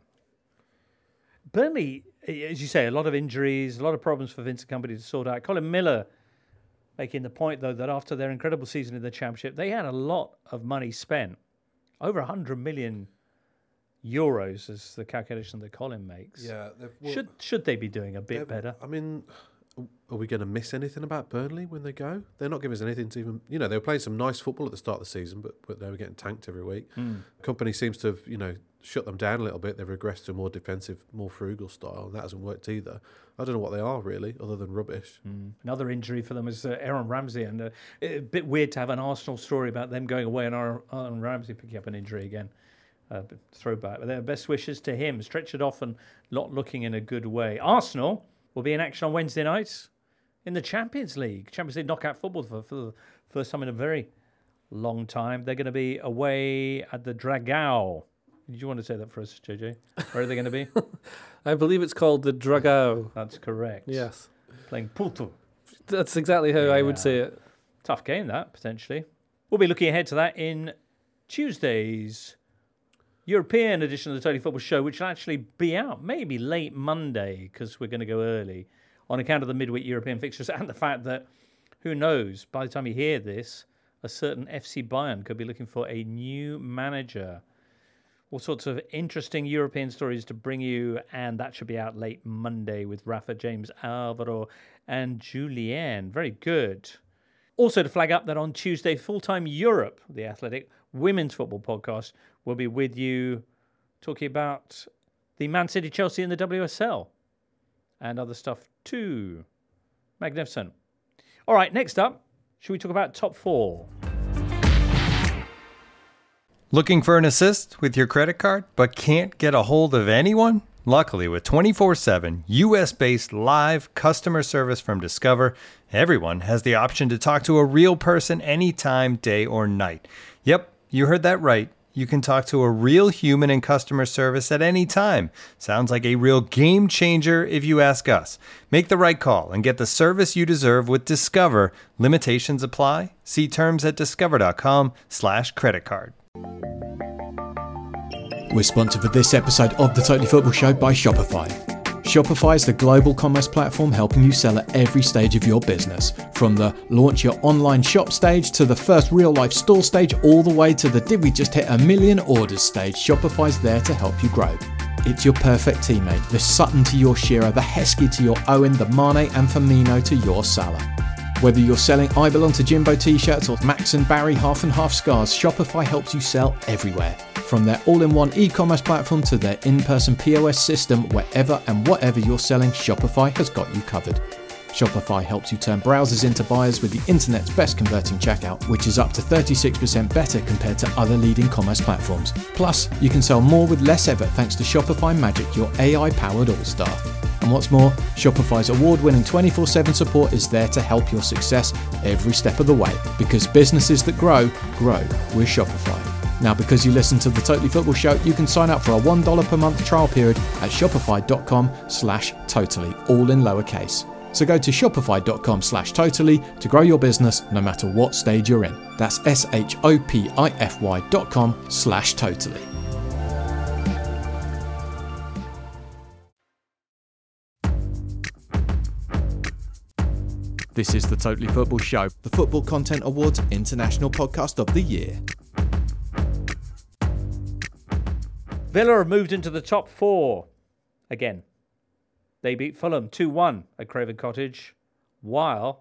Burnley, as you say, a lot of injuries, a lot of problems for Vincent Kompany to sort out. Colin Miller making the point, though, that after their incredible season in the Championship, they had a lot of money spent. Over one hundred million euros is the calculation that Colin makes. Yeah. Well, should should they be doing a bit better? I mean, are we going to miss anything about Burnley when they go? They're not giving us anything to even... You know, they were playing some nice football at the start of the season, but, but they were getting tanked every week. Mm. Kompany seems to have, you know, shut them down a little bit. They've regressed to a more defensive, more frugal style, and that hasn't worked either. I don't know what they are, really, other than rubbish. Mm. Another injury for them is uh, Aaron Ramsey, and uh, a bit weird to have an Arsenal story about them going away and Aaron Ramsey picking up an injury again. Uh, throwback. But their best wishes to him. Stretched it off and not looking in a good way. Arsenal will be in action on Wednesday nights in the Champions League. Champions League knockout football for, for the first time in a very long time. They're going to be away at the Dragao. Did you want to say that for us, J J? Where are they going to be? I believe it's called the Dragao. That's correct. Yes. Playing Porto. That's exactly how yeah. I would say it. Tough game, that, potentially. We'll be looking ahead to that in Tuesday's European edition of the Totally Football Show, which will actually be out maybe late Monday, because we're going to go early on account of the midweek European fixtures and the fact that, who knows, by the time you hear this, a certain F C Bayern could be looking for a new manager. All sorts of interesting European stories to bring you, and that should be out late Monday with Rafa, James, Alvaro, and Julien. Very good. Also to flag up that on Tuesday, Full-Time Europe, the Athletic Women's Football Podcast, will be with you talking about the Man City, Chelsea in the W S L and other stuff too. Magnificent. All right, next up, should we talk about top four? Looking for an assist with your credit card, but can't get a hold of anyone? Luckily, with twenty-four seven U S-based live customer service from Discover, everyone has the option to talk to a real person anytime, day or night. Yep, you heard that right. You can talk to a real human in customer service at any time. Sounds like a real game changer if you ask us. Make the right call and get the service you deserve with Discover. Limitations apply. See terms at discover.com slash credit card. We're sponsored for this episode of the Totally Football Show by Shopify. Shopify is the global commerce platform helping you sell at every stage of your business. From the launch your online shop stage to the first real life store stage, all the way to the did we just hit a million orders stage, Shopify's there to help you grow. It's your perfect teammate, the Sutton to your Shearer, the Heskey to your Owen, the Mane and Firmino to your Salah. Whether you're selling I Belong to Jimbo t-shirts or Max and Barry half and half scarves, Shopify helps you sell everywhere. From their all-in-one e-commerce platform to their in-person P O S system, wherever and whatever you're selling, Shopify has got you covered. Shopify helps you turn browsers into buyers with the internet's best converting checkout, which is up to thirty-six percent better compared to other leading commerce platforms. Plus, you can sell more with less effort thanks to Shopify Magic, your A I-powered all-star. And what's more, Shopify's award-winning twenty-four seven support is there to help your success every step of the way. Because businesses that grow, grow with Shopify. Now, because you listen to the Totally Football Show, you can sign up for a one dollar per month trial period at shopify.com slash totally, all in lowercase. So go to shopify.com slash totally to grow your business no matter what stage you're in. That's S-H-O-P-I-F-Y dot com slash totally. This is the Totally Football Show, The Football Content Awards International Podcast of the Year. Villa have moved into the top four again. They beat Fulham two one at Craven Cottage, while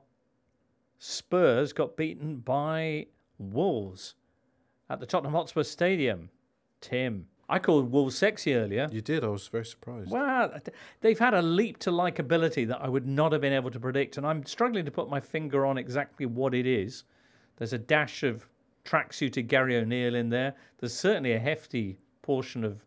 Spurs got beaten by Wolves at the Tottenham Hotspur Stadium. Tim, I called Wolves sexy earlier. You did. I was very surprised. Well, they've had a leap to likability that I would not have been able to predict, and I'm struggling to put my finger on exactly what it is. There's a dash of tracksuited Gary O'Neill in there. There's certainly a hefty portion of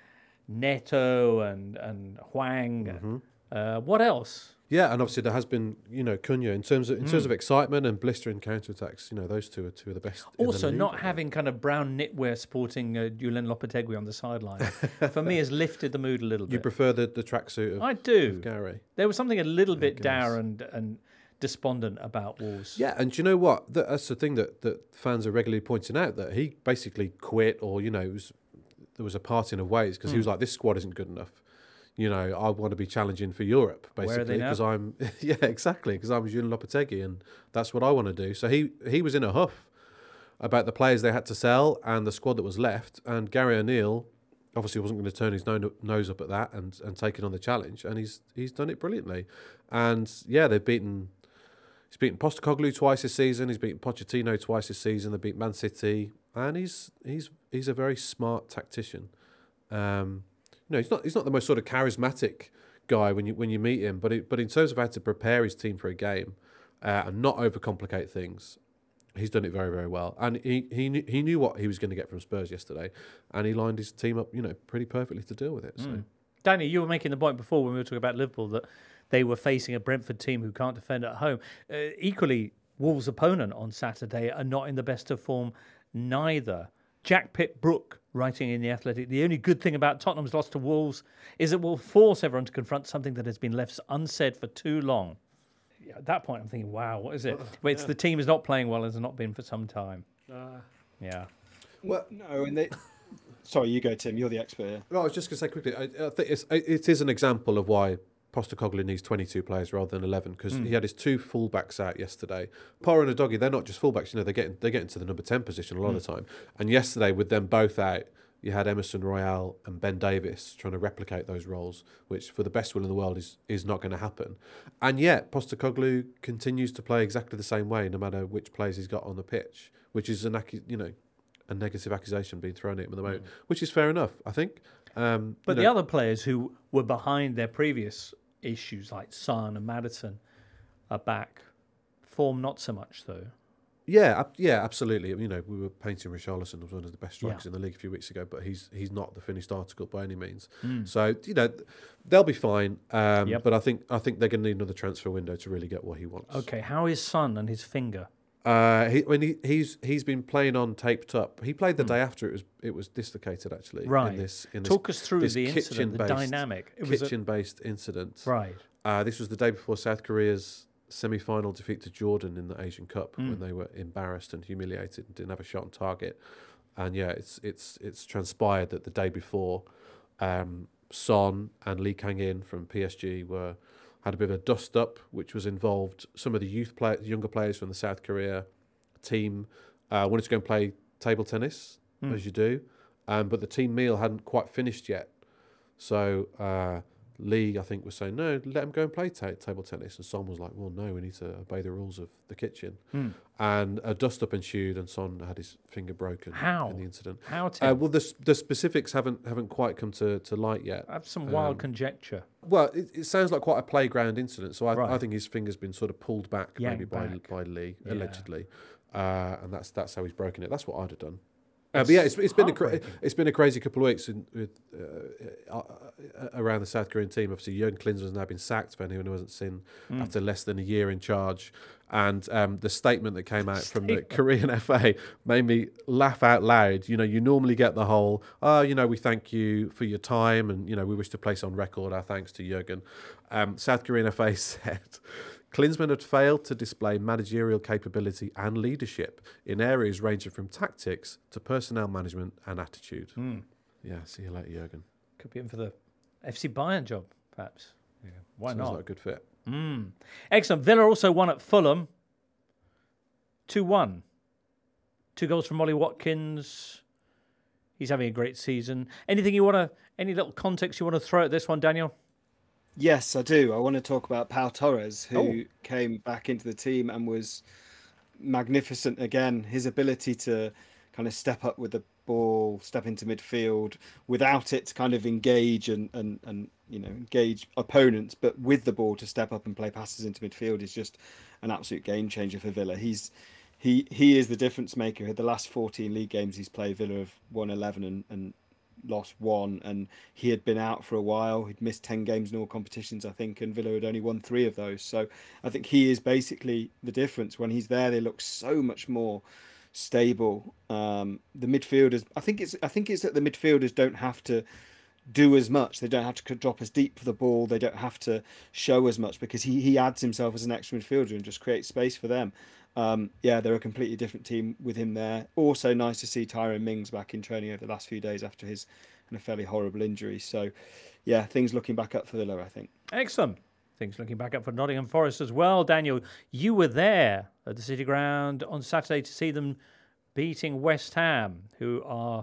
Neto and and Hwang. Mm-hmm. Uh, what else? Yeah, and obviously there has been, you know, Cunha in terms of in Mm. terms of excitement and blistering counterattacks. You know, those two are two of the best. in the Also, league. not having kind of brown knitwear sporting uh, Julen Lopetegui on the sideline, for me, has lifted the mood a little bit. You prefer the the tracksuit of, I do. of Gary. There was something a little bit goodness. dour and and despondent about Wolves. Yeah, and do you know what? That, that's the thing that, that fans are regularly pointing out, that he basically quit, or you know, it was, there was a parting of ways because Mm. he was like, this squad isn't good enough. You know, I want to be challenging for Europe, Where are basically, they now? because I'm, yeah, exactly, because I'm Julen Lopetegui, and that's what I want to do. So he he was in a huff about the players they had to sell and the squad that was left, and Gary O'Neill obviously wasn't going to turn his no- nose up at that and and take it on the challenge, and he's he's done it brilliantly. And yeah, they've beaten. He's beaten Postecoglou twice this season. He's beaten Pochettino twice this season. They beat Man City, and he's he's he's a very smart tactician. Um, you know, he's not he's not the most sort of charismatic guy when you when you meet him, but it, but in terms of how to prepare his team for a game uh, and not overcomplicate things, he's done it very very well. And he he knew, he knew what he was going to get from Spurs yesterday, and he lined his team up, you know, pretty perfectly to deal with it. So. Mm. Danny, you were making the point before when we were talking about Liverpool that they were facing a Brentford team who can't defend at home. Uh, equally, Wolves' opponent on Saturday are not in the best of form neither. Jack Pitt-Brooke, writing in The Athletic, the only good thing about Tottenham's loss to Wolves is it will force everyone to confront something that has been left unsaid for too long. Yeah, at that point, I'm thinking, wow, what is it? Well, it's yeah. the team is not playing well and has not been for some time. Uh, Yeah. Well, no, and they. Sorry, you go, Tim. You're the expert here. No, I was just going to say quickly, I, I think it's, it is an example of why Postecoglou needs twenty-two players rather than eleven, because Mm. he had his two fullbacks out yesterday. Porro and Udogie, they're not just fullbacks, you know, they're getting they get into the number ten position a lot Mm. of the time. And yesterday, with them both out, you had Emerson Royale and Ben Davis trying to replicate those roles, which for the best will in the world is is not going to happen. And yet Postecoglou continues to play exactly the same way, no matter which players he's got on the pitch, which is an accu- you know a negative accusation being thrown at him at the moment, mm. which is fair enough, I think. Um, but you the know, other players who were behind their previous issues, like Son and Maddison, are back. Form not so much though. Yeah, yeah, absolutely. You know, we were painting Richarlison as one of the best strikers Yeah. in the league a few weeks ago, but he's he's not the finished article by any means. Mm. So you know, they'll be fine. Um, Yep. But I think I think they're going to need another transfer window to really get what he wants. Okay, how is Son and his finger? Uh, he, when he, he's he's been playing on taped up. He played the Mm. day after it was it was dislocated actually. Right. In this, in Talk this, us through this the incident, the kitchen-based- dynamic. It was a- Kitchen-based incident. Right. Uh, this was the day before South Korea's semi-final defeat to Jordan in the Asian Cup, Mm. when they were embarrassed and humiliated and didn't have a shot on target. And yeah, it's it's it's transpired that the day before, um, Son and Lee Kang-in from P S G were had a bit of a dust up, which was involved some of the youth play, younger players from the South Korea team uh, wanted to go and play table tennis, Mm. as you do, um, but the team meal hadn't quite finished yet. So uh, Lee, I think, was saying, no, let him go and play ta- table tennis. And Son was like, well, no, we need to obey the rules of the kitchen. Mm. And a dust-up ensued, and Son had his finger broken How? in the incident. How, Tim? Uh, well, the, s- the specifics haven't haven't quite come to, to light yet. I have some wild Um, conjecture. Well, it, it sounds like quite a playground incident. So I, Right. I think his finger's been sort of pulled back, maybe Yanked by back. by Lee, Yeah. allegedly. Uh, and that's that's how he's broken it. That's what I'd have done. Uh, but yeah, it's, it's been a cra- heartbreaking. it's been a crazy couple of weeks in, with uh, uh, uh, around the South Korean team. Obviously, Jurgen Klinsmann has now been sacked, for anyone who hasn't seen, Mm. after less than a year in charge. And um, the statement that came out from the Statement. Korean F A made me laugh out loud. You know, you normally get the whole, oh, you know, we thank you for your time, and you know, we wish to place on record our thanks to Jurgen. Um, South Korean F A said Klinsmann had failed to display managerial capability and leadership in areas ranging from tactics to personnel management and attitude. Mm. Yeah, see you later, Jurgen. Could be in for the F C Bayern job, perhaps. Yeah. Why Sounds not? like a good fit. Mm. Excellent. Villa also won at Fulham. two one. Two goals from Ollie Watkins. He's having a great season. Anything you want to, any little context you want to throw at this one, Daniel? Yes, I do. I want to talk about Pau Torres, who Oh. came back into the team and was magnificent again. His ability to kind of step up with the ball, step into midfield without it to kind of engage and, and, and you know, engage opponents, but with the ball to step up and play passes into midfield is just an absolute game changer for Villa. He's he he is the difference maker. The last fourteen league games he's played, Villa have won eleven and, and lost one, and he had been out for a while. He'd missed ten games in all competitions, I think, and Villa had only won three of those. So I think he is basically the difference. When he's there, they look so much more stable. Um, the midfielders, I think it's I think it's that the midfielders don't have to do as much. They don't have to drop as deep for the ball. They don't have to show as much, because he he adds himself as an extra midfielder and just creates space for them. Um, yeah, they're a completely different team with him there. Also nice to see Tyrone Mings back in training over the last few days after his kind of fairly horrible injury. So yeah, things looking back up for Villa, I think. Excellent. Things looking back up for Nottingham Forest as well. Daniel, you were there at the City Ground on Saturday to see them beating West Ham, who are,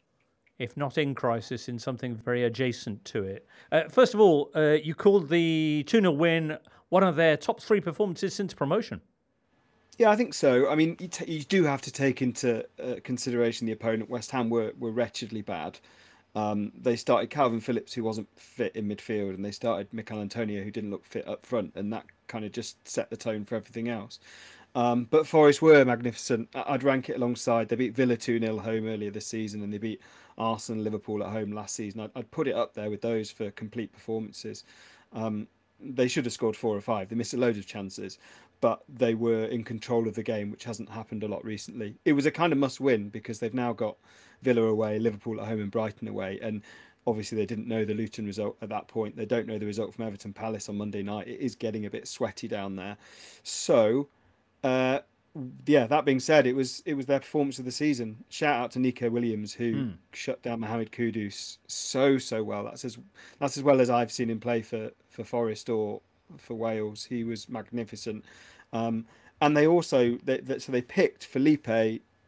if not in crisis, in something very adjacent to it. Uh, first of all, uh, you called the two nil win one of their top three performances since promotion. Yeah, I think so. I mean, you, t- you do have to take into uh, consideration the opponent. West Ham were, were wretchedly bad. Um, they started Calvin Phillips, who wasn't fit in midfield, and they started Mikel Antonio, who didn't look fit up front, and that kind of just set the tone for everything else. Um, but Forest were magnificent. I- I'd rank it alongside. They beat Villa two nil home earlier this season, and they beat Arsenal and Liverpool at home last season. I'd, I'd put it up there with those for complete performances. Um, they should have scored four or five. They missed a load of chances, but they were in control of the game, which hasn't happened a lot recently. It was a kind of must win, because they've now got Villa away, Liverpool at home and Brighton away. And obviously they didn't know the Luton result at that point. They don't know the result from Everton Palace on Monday night. It is getting a bit sweaty down there. So, uh, yeah, that being said, it was it was their performance of the season. Shout out to Nico Williams, who Mm. shut down Mohamed Kudus so, so well. That's as that's as well as I've seen him play for, for Forest or for Wales. He was magnificent. Um, and they also, they, they, so they picked Felipe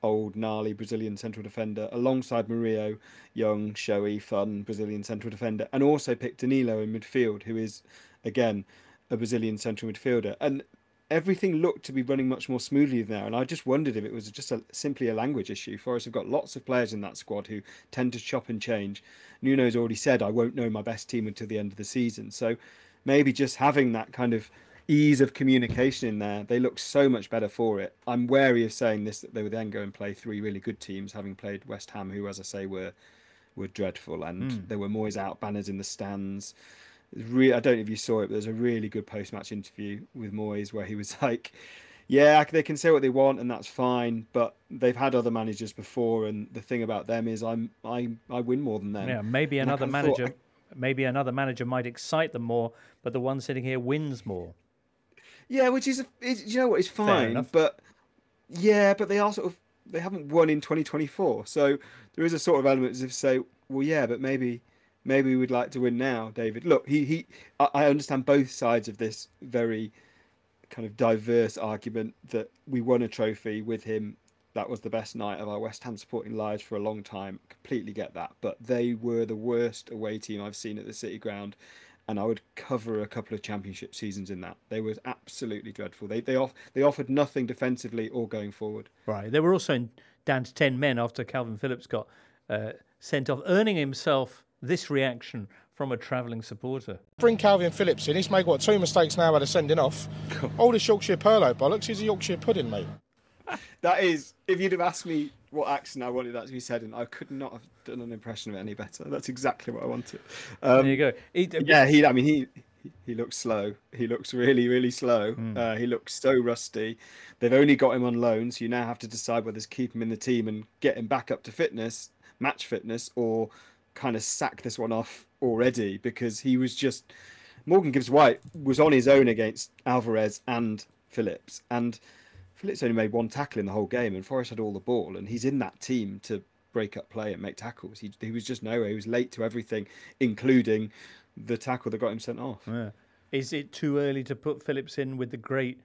old, gnarly Brazilian central defender alongside Murillo, young, showy, fun Brazilian central defender, and also picked Danilo in midfield, who is, again, a Brazilian central midfielder. And everything looked to be running much more smoothly there. And I just wondered if it was just a, simply a language issue. Forest have got lots of players in that squad who tend to chop and change. Nuno's already said, I won't know my best team until the end of the season. So maybe just having that kind of ease of communication in there, they look so much better for it. I'm wary of saying this, that they would then go and play three really good teams, having played West Ham, who, as I say, were were dreadful. And mm. there were Moyes out banners in the stands. Re- I don't know if you saw it, but there's a really good post-match interview with Moyes where he was like, yeah, they can say what they want and that's fine, but they've had other managers before, and the thing about them is I'm I I win more than them. Yeah, maybe and another manager thought, maybe another manager might excite them more, but the one sitting here wins more. Yeah, which is, is you know what, it's fine, but yeah, but they are sort of they haven't won in twenty twenty-four, so there is a sort of element as if say, well, yeah, but maybe. Maybe we'd like to win now, David. Look, he he. I understand both sides of this very kind of diverse argument that we won a trophy with him. That was the best night of our West Ham supporting lives for a long time. Completely get that. But they were the worst away team I've seen at the City Ground, and I would cover a couple of championship seasons in that. They were absolutely dreadful. They they off they offered nothing defensively or going forward. Right. They were also in, down to ten men after Calvin Phillips got uh, sent off, earning himself this reaction from a travelling supporter. Bring Calvin Phillips in. He's made, what, two mistakes now out of sending off. All this Yorkshire Perlo bollocks. He's a Yorkshire pudding, mate. That is, if you'd have asked me what accent I wanted that to be said in, I could not have done an impression of it any better. That's exactly what I wanted. Um, there you go. He, yeah, he. I mean, he he looks slow. He looks really, really slow. Mm. Uh, he looks so rusty. They've only got him on loan, so you now have to decide whether to keep him in the team and get him back up to fitness, match fitness, or kind of sack this one off already, because he was just Morgan Gibbs-White was on his own against Alvarez and Phillips, and Phillips only made one tackle in the whole game, and Forrest had all the ball, and he's in that team to break up play and make tackles. He he was just nowhere. He was late to everything, including the tackle that got him sent off. Yeah. Is it too early to put Phillips in with the great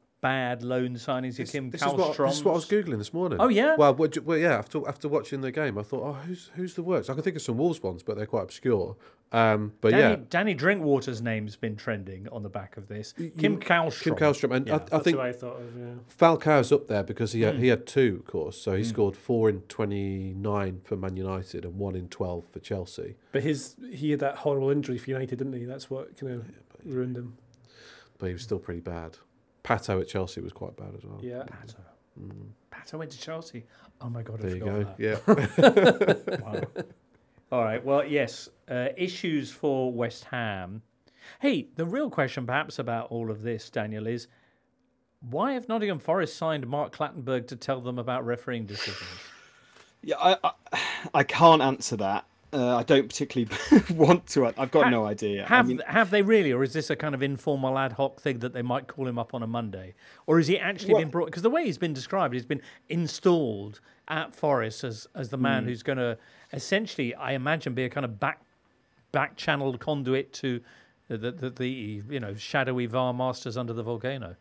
bad loan signings of Kim this is, what, this is what I was Googling this morning. Oh, yeah? Well, well, yeah, after after watching the game, I thought, oh, who's who's the works? I can think of some Wolves ones, but they're quite obscure. Um, but Danny, yeah. Danny Drinkwater's name's been trending on the back of this. Kim Kallstrom. Kim Kallstrom. And yeah, I, I think I thought of, yeah. Falcao's up there because he had, mm. he had two, of course. So he Mm. scored four in twenty-nine for Man United and one in twelve for Chelsea. But his he had that horrible injury for United, didn't he? That's what kind of yeah, but, ruined him. But he was still pretty bad. Pato at Chelsea was quite bad as well. Yeah. Pato. Mm. Pato went to Chelsea. Oh, my God, I there you forgot go. that. Yeah. Wow. All right. Well, yes. Uh, issues for West Ham. Hey, the real question perhaps about all of this, Daniel, is why have Nottingham Forest signed Mark Clattenburg to tell them about refereeing decisions? Yeah, I I, I can't answer that. Uh, I don't particularly want to. I've got ha, no idea. Have I mean, have they really, or is this a kind of informal ad hoc thing that they might call him up on a Monday, or has he actually what? been brought? Because the way he's been described, he's been installed at Forest as as the man mm. who's going to essentially, I imagine, be a kind of back back channeled conduit to the the, the the you know shadowy V A R masters under the volcano.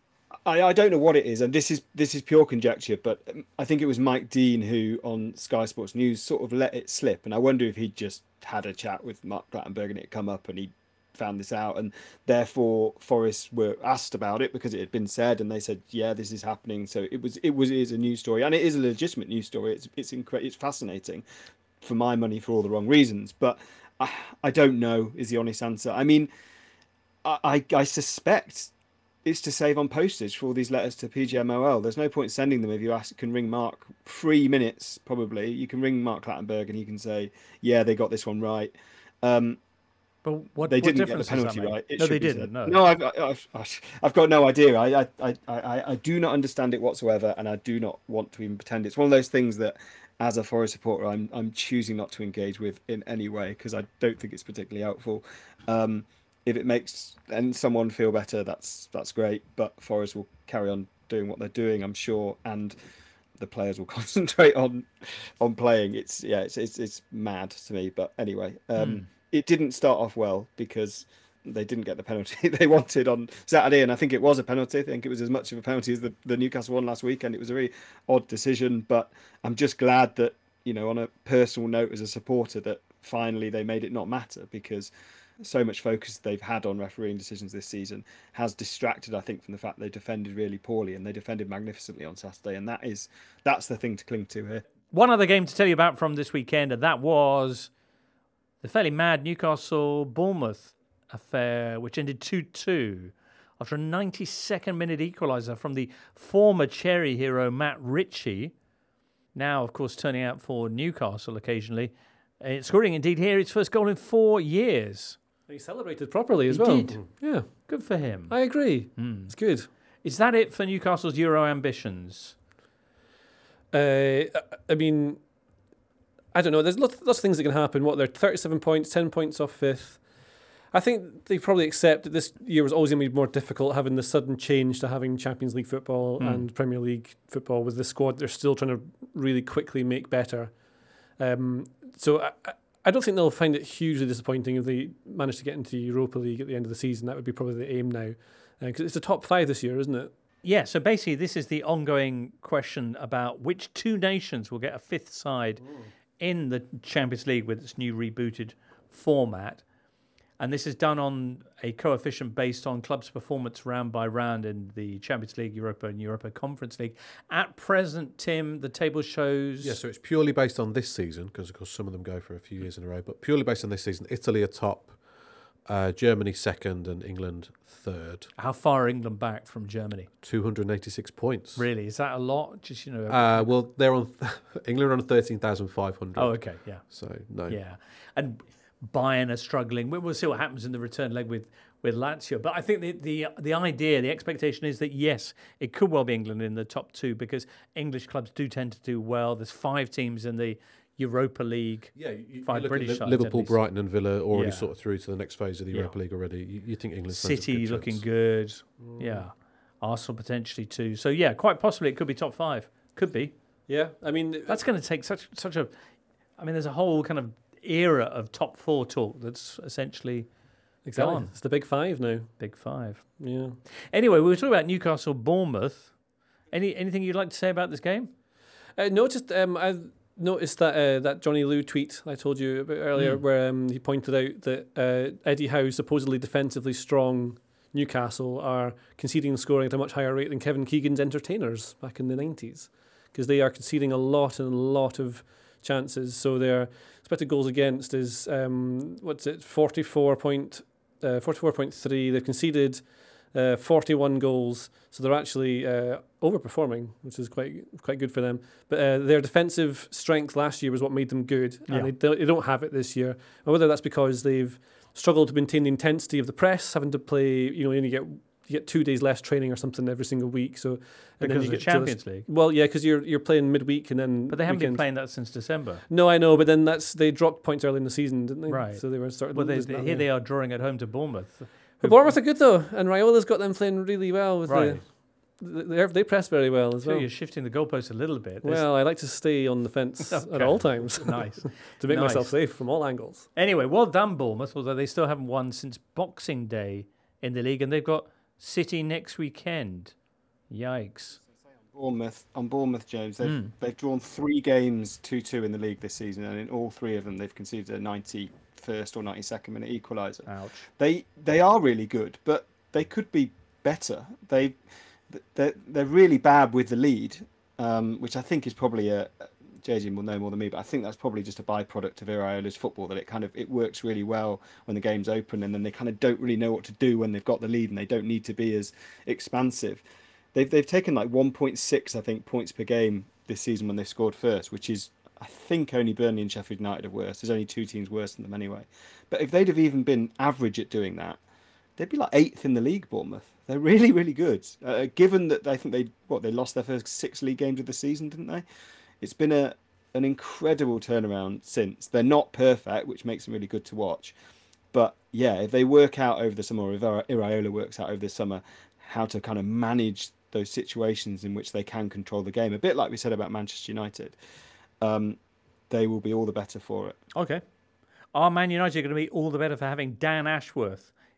I, I don't know what it is, and this is this is pure conjecture, but I think it was Mike Dean who, on Sky Sports News, sort of let it slip, and I wonder if he just had a chat with Mark Clattenburg and it had come up and he found this out, and therefore Forest were asked about it because it had been said, and they said, yeah, this is happening. So it was it was it is a news story, and it is a legitimate news story. It's it's incre- it's fascinating, for my money, for all the wrong reasons, but I, I don't know is the honest answer. I mean, I I, I suspect it's to save on postage for all these letters to P G M O L. There's no point sending them if you ask, can ring Mark. Three minutes, probably. You can ring Mark Clattenburg and he can say, yeah, they got this one right. Um, but what, they what didn't get the penalty right. It no, they didn't. Said. No, no I've, I've, I've got no idea. I, I, I, I do not understand it whatsoever, and I do not want to even pretend. It's one of those things that, as a Forest supporter, I'm, I'm choosing not to engage with in any way because I don't think it's particularly helpful. Um, If it makes and someone feel better, that's that's great. But Forest will carry on doing what they're doing, I'm sure, and the players will concentrate on on playing. It's yeah, it's it's, it's mad to me. But anyway, um, mm. it didn't start off well because they didn't get the penalty they wanted on Saturday, and I think it was a penalty. I think it was as much of a penalty as the, the Newcastle one last week, and it was a really odd decision. But I'm just glad that, you know, on a personal note as a supporter, that finally they made it not matter, because so much focus they've had on refereeing decisions this season has distracted, I think, from the fact they defended really poorly, and they defended magnificently on Saturday, and that is that's the thing to cling to here. One other game to tell you about from this weekend, and that was the fairly mad Newcastle-Bournemouth affair, which ended two two after a ninety-second minute equaliser from the former Cherry hero Matt Ritchie. Now, of course, turning out for Newcastle occasionally. Uh, scoring, indeed, here his first goal in four years. He celebrated properly as he well. Did. Yeah. Good for him. I agree. Mm. It's good. Is that it for Newcastle's Euro ambitions? Uh, I mean, I don't know. There's lots, lots of things that can happen. What, they're thirty-seven points, ten points off fifth. I think they probably accept that this year was always going to be more difficult, having the sudden change to having Champions League football mm. and Premier League football with the squad they're still trying to really quickly make better. Um, so I, I don't think they'll find it hugely disappointing if they manage to get into Europa League at the end of the season. That would be probably the aim now, because uh, it's the top five this year, isn't it? Yeah, so basically this is the ongoing question about which two nations will get a fifth side mm. in the Champions League with its new rebooted format. And this is done on a coefficient based on clubs' performance round by round in the Champions League, Europa and Europa Conference League. At present, Tim, the table shows... Yeah, so it's purely based on this season, because, of course, some of them go for a few years in a row, but purely based on this season. Italy are top, uh, Germany second, and England third. How far are England back from Germany? two hundred eighty-six points. Really? Is that a lot? Just, you know... Uh, well, they're on... Th- England are on thirteen thousand five hundred. Oh, okay, yeah. So, no. Yeah. And... Bayern are struggling. We'll see what happens in the return leg with, with Lazio. But I think the, the the idea, the expectation is that, yes, it could well be England in the top two, because English clubs do tend to do well. There's five teams in the Europa League. Yeah, you, five you British look at sides. Liverpool, Brighton and Villa already yeah. sort of through to the next phase of the Europa yeah. League already. You, you think England City good looking chance. good. Mm. Yeah. Arsenal potentially too. So, yeah, quite possibly it could be top five. Could be. Yeah, I mean... That's going to take such such a... I mean, there's a whole kind of era of top four talk that's essentially exactly. gone. It's the big five now. Big five. Yeah. Anyway, we were talking about Newcastle Bournemouth. Any anything you'd like to say about this game? Uh, no, just um, I noticed that uh, that Johnny Liu tweet I told you about earlier, mm. where um, he pointed out that uh, Eddie Howe, supposedly defensively strong Newcastle, are conceding and scoring at a much higher rate than Kevin Keegan's entertainers back in the nineties, because they are conceding a lot and a lot of chances. So their expected goals against is um, what's it, forty-four point uh, forty-four point three. They've conceded uh, forty-one goals, so they're actually uh, overperforming, which is quite quite good for them. But uh, their defensive strength last year was what made them good, and yeah. they, don't, they don't have it this year. And whether that's because they've struggled to maintain the intensity of the press, having to play, you know, you only get you get two days less training or something every single week. So and because then you of get the Champions League. Well, yeah, because you're you're playing midweek and then. But they haven't weekend. been playing that since December. No, I know, but then that's they dropped points early in the season, didn't they? Right. So they were starting. Well, they, they, here they are drawing at home to Bournemouth. But Bournemouth are good though, and Raiola's got them playing really well. With right. The, they they press very well as so well. You're shifting the goalposts a little bit. There's Well, I like to stay on the fence okay. at all times. Nice. To make nice. myself safe from all angles. Anyway, well done, Bournemouth, although they still haven't won since Boxing Day in the league, and they've got City next weekend. Yikes. Bournemouth on Bournemouth, James. They've Mm. they've drawn three games two two in the league this season, and in all three of them they've conceded a ninety-first or ninety-second minute equaliser. Ouch. They they are really good, but they could be better. They they're, they're really bad with the lead, um, which I think is probably a J J will know more than me, but I think that's probably just a byproduct of Iraiola's football, that it kind of it works really well when the game's open, and then they kind of don't really know what to do when they've got the lead, and they don't need to be as expansive. They've they've taken like one point six, I think, points per game this season when they scored first, which is, I think, only Burnley and Sheffield United are worse. There's only two teams worse than them anyway. But if they'd have even been average at doing that, they'd be like eighth in the league, Bournemouth. They're really, really good. Uh, given that I think they what they lost their first six league games of the season, didn't they? It's been a an incredible turnaround since. They're not perfect, which makes them really good to watch. But yeah, if they work out over the summer, or if Iraola works out over the summer, how to kind of manage those situations in which they can control the game, a bit like we said about Manchester United, um, they will be all the better for it. Okay. Are Man United going to be all the better for having Dan Ashworth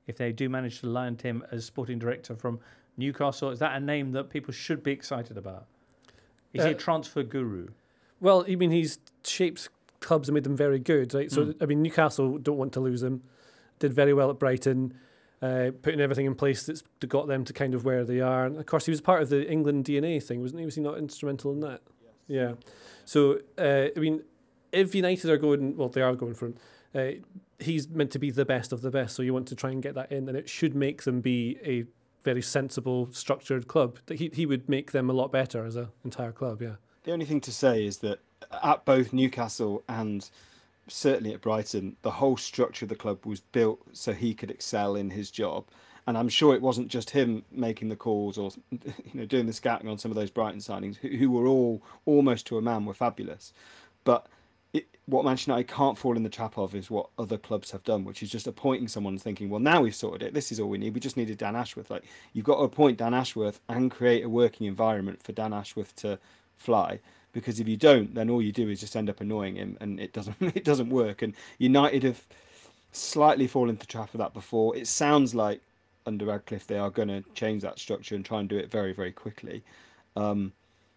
if they do manage to land him as sporting director from Newcastle? Is that a name that people should be excited about? Is Uh, he a transfer guru? Well, I mean, he's shaped clubs and made them very good, right? So, Mm. I mean, Newcastle don't want to lose him. Did very well at Brighton, uh, putting everything in place that's got them to kind of where they are. And of course, he was part of the England D N A thing, wasn't he? Was he not instrumental in that? Yes. Yeah. So, uh, I mean, if United are going, well, they are going for him. Uh, he's meant to be the best of the best, so you want to try and get that in, and it should make them be a very sensible, structured club. He he would make them a lot better as an entire club, yeah. The only thing to say is that at both Newcastle and certainly at Brighton, the whole structure of the club was built so he could excel in his job. And I'm sure it wasn't just him making the calls or you know doing the scouting on some of those Brighton signings, who, who were all almost to a man were fabulous. But it, what Manchester United can't fall in the trap of is what other clubs have done, which is just appointing someone and thinking, well, now we've sorted it. This is all we need. We just needed Dan Ashworth. Like, you've got to appoint Dan Ashworth and create a working environment for Dan Ashworth to fly. Because if you don't, then all you do is just end up annoying him, and it doesn't it doesn't work. And United have slightly fallen into the trap of that before. It sounds like under Radcliffe they are going to change that structure and try and do it very, very quickly. Um,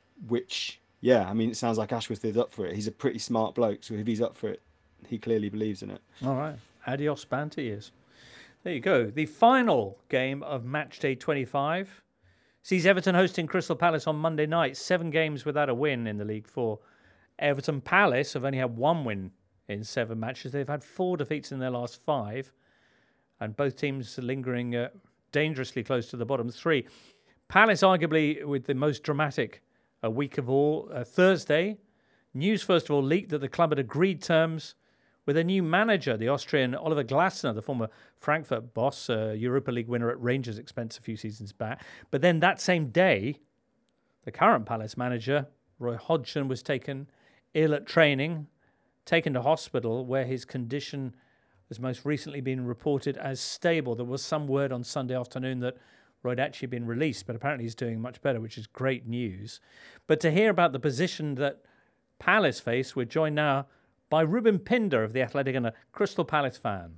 which, yeah, I mean, it sounds like Ashworth is up for it. He's a pretty smart bloke, so if he's up for it, he clearly believes in it. All right. Adios, banter years. There you go. The final game of match day twenty-five sees Everton hosting Crystal Palace on Monday night. Seven games without a win in the League Four. Everton Palace have only had one win in seven matches. They've had four defeats in their last five. And both teams lingering uh, dangerously close to the bottom three. Palace arguably with the most dramatic uh, week of all. Uh, Thursday, news first of all leaked that the club had agreed terms with a new manager, the Austrian Oliver Glasner, the former Frankfurt boss, uh, Europa League winner at Rangers' expense a few seasons back. But then that same day, the current Palace manager, Roy Hodgson, was taken ill at training, taken to hospital where his condition has most recently been reported as stable. There was some word on Sunday afternoon that Roy had actually been released, but apparently he's doing much better, which is great news. But to hear about the position that Palace face, we're joined now by Ruben Pinder of The Athletic and a Crystal Palace fan.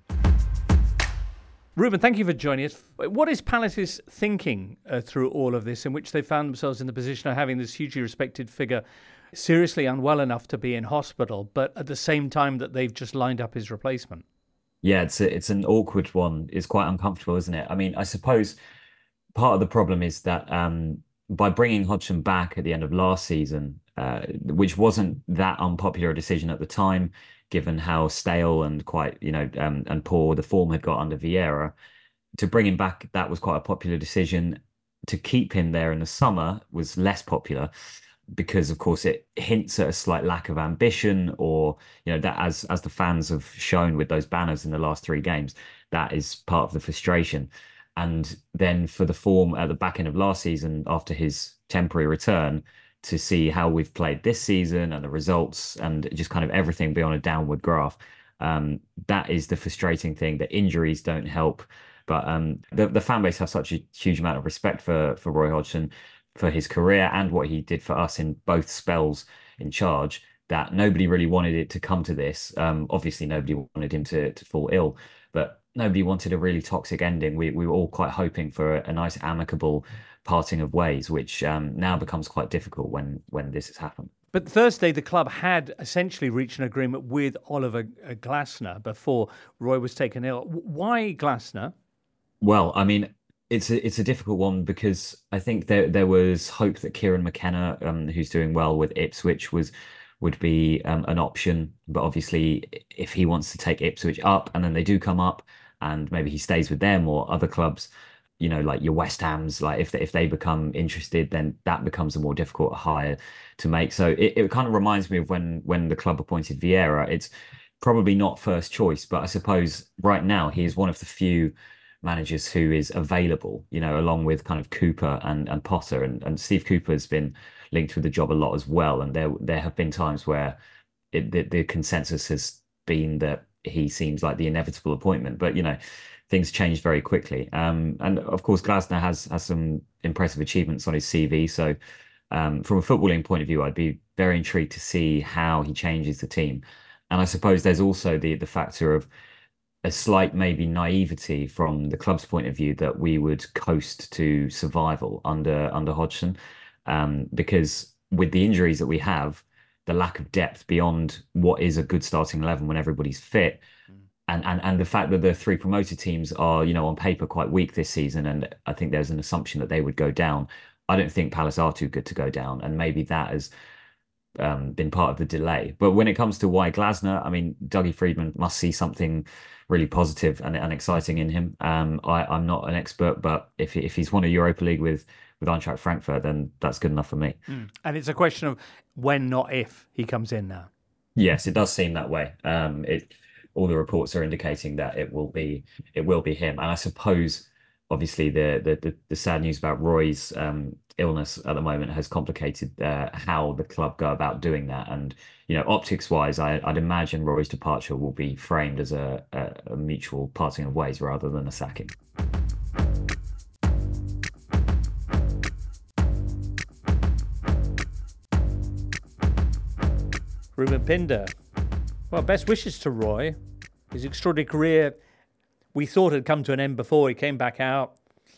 Ruben, thank you for joining us. What is Palace's thinking uh, through all of this, in which they found themselves in the position of having this hugely respected figure seriously unwell enough to be in hospital, but at the same time that they've just lined up his replacement? Yeah, it's a, it's an awkward one. It's quite uncomfortable, isn't it? I mean, I suppose part of the problem is that um, by bringing Hodgson back at the end of last season, uh, which wasn't that unpopular a decision at the time, given how stale and quite, you know, um, and poor the form had got under Vieira, to bring him back, that was quite a popular decision. To keep him there in the summer was less popular, because of course it hints at a slight lack of ambition, or, you know, that as as the fans have shown with those banners in the last three games, that is part of the frustration. And then for the form at the back end of last season, after his temporary return, to see how we've played this season and the results and just kind of everything be on a downward graph, um, that is the frustrating thing. The injuries don't help, but um, the the fan base have such a huge amount of respect for for Roy Hodgson, for his career and what he did for us in both spells in charge, that nobody really wanted it to come to this. Um, obviously, nobody wanted him to, to fall ill, but nobody wanted a really toxic ending. We we were all quite hoping for a, a nice, amicable parting of ways, which um, now becomes quite difficult when, when this has happened. But Thursday, the club had essentially reached an agreement with Oliver Glasner before Roy was taken ill. Why Glasner? Well, I mean, It's a, it's a difficult one, because I think there there was hope that Kieran McKenna, um, who's doing well with Ipswich, was would be um, an option. But obviously, if he wants to take Ipswich up and then they do come up, and maybe he stays with them or other clubs, you know, like your West Hams, like if they, if they become interested, then that becomes a more difficult hire to make. So it, it kind of reminds me of when when the club appointed Vieira. It's probably not first choice, but I suppose right now he is one of the few managers who is available, you know, along with kind of Cooper and, and Potter, and, and Steve Cooper has been linked with the job a lot as well. And there there have been times where it, the, the consensus has been that he seems like the inevitable appointment, but, you know, things change very quickly. Um, and of course, Glasner has, has some impressive achievements on his C V. So um, from a footballing point of view, I'd be very intrigued to see how he changes the team. And I suppose there's also the the factor of, a slight maybe naivety from the club's point of view that we would coast to survival under under Hodgson, um, because with the injuries that we have, the lack of depth beyond what is a good starting eleven when everybody's fit, mm. and, and and the fact that the three promoted teams are, you know, on paper quite weak this season, and I think there's an assumption that they would go down. I don't think Palace are too good to go down, and maybe that has um, been part of the delay. But when it comes to why Glasner, I mean, Dougie Freedman must see something really positive and, and exciting in him. Um, I, I'm not an expert, but if if he's won a Europa League with with Eintracht Frankfurt, then that's good enough for me. Mm. And it's a question of when, not if, he comes in now. Yes, it does seem that way. Um, it all the reports are indicating that it will be it will be him. And I suppose, obviously, the the the, the sad news about Roy's um, illness at the moment has complicated uh, how the club go about doing that. And you know, optics-wise, I, I'd imagine Roy's departure will be framed as a, a, a mutual parting of ways rather than a sacking. Ruben Pinder. Well, best wishes to Roy. His extraordinary career, we thought had come to an end before he came back out,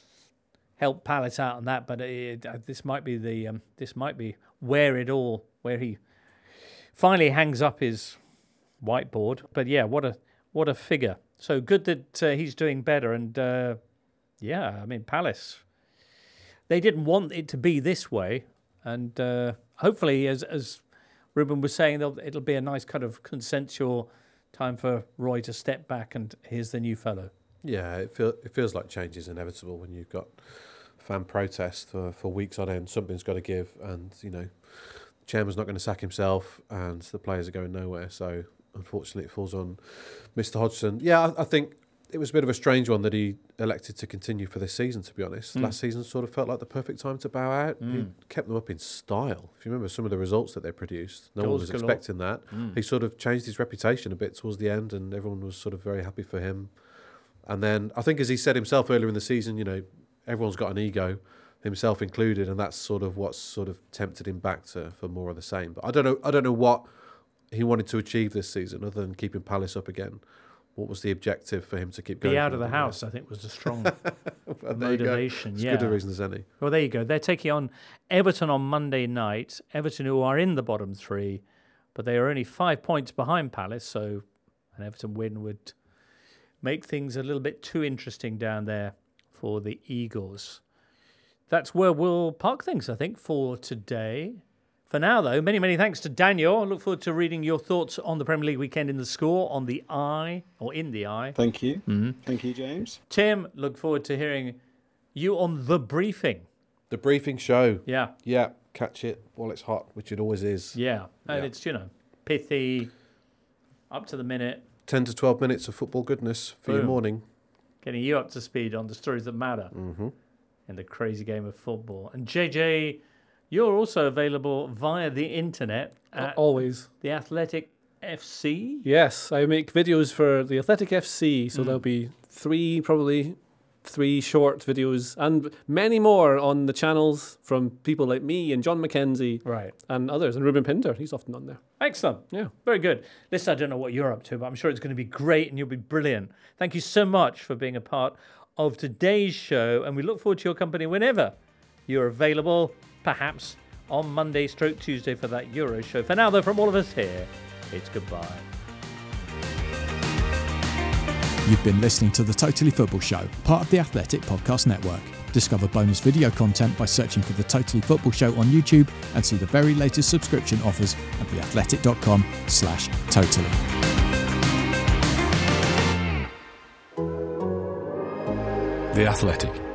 helped Palace out on that. But it, uh, this might be the um, this might be where it all where he finally hangs up his whiteboard. But yeah, what a what a figure. So good that uh, he's doing better. And uh, yeah, I mean, Palace, they didn't want it to be this way, and uh, hopefully, as as Ruben was saying, it'll be a nice kind of consensual time for Roy to step back, and here's the new fellow. Yeah, it, feel, it feels like change is inevitable when you've got fan protest for, for weeks on end. Something's got to give, and, you know, the chairman's not going to sack himself, and the players are going nowhere. So, unfortunately, it falls on Mister Hodgson. Yeah, I, I think it was a bit of a strange one that he elected to continue for this season, to be honest. Mm. Last season sort of felt like the perfect time to bow out. Mm. He kept them up in style. If you remember some of the results that they produced, no Goals one was galore. expecting that. Mm. He sort of changed his reputation a bit towards the end, and everyone was sort of very happy for him. And then I think, as he said himself earlier in the season, you know, everyone's got an ego, himself included, and that's sort of what's sort of tempted him back to for more of the same. But I don't know. I don't know what he wanted to achieve this season other than keeping Palace up again. What was the objective for him to keep going? Be out of the house, I think, was the strong well, motivation. As yeah. good a reason as any. Well, there you go. They're taking on Everton on Monday night. Everton, who are in the bottom three, but they are only five points behind Palace, so an Everton win would make things a little bit too interesting down there for the Eagles. That's where we'll park things, I think, for today. For now, though, many, many thanks to Daniel. I look forward to reading your thoughts on the Premier League weekend in the Score, on the Eye, or in the Eye. Thank you. Mm-hmm. Thank you, James. Tim, look forward to hearing you on The Briefing. The Briefing Show. Yeah. Yeah, catch it while it's hot, which it always is. Yeah, and yeah. it's, you know, pithy, up to the minute. ten to twelve minutes of football goodness for Boom. your morning. Getting you up to speed on the stories that matter mm-hmm. in the crazy game of football. And J J, you're also available via the internet at always the Athletic F C. Yes, I make videos for the Athletic F C, so mm. there'll be three, probably three short videos, and many more on the channels from people like me and John McKenzie, right, and others, and Ruben Pinder. He's often on there. Excellent. Yeah, very good. Listen, I don't know what you're up to, but I'm sure it's going to be great, and you'll be brilliant. Thank you so much for being a part of today's show, and we look forward to your company whenever you're available. Perhaps on Monday stroke Tuesday for that Euro show. For now, though, from all of us here, it's goodbye. You've been listening to The Totally Football Show, part of the Athletic Podcast Network. Discover bonus video content by searching for The Totally Football Show on YouTube and see the very latest subscription offers at theathletic.com slash totally. The Athletic.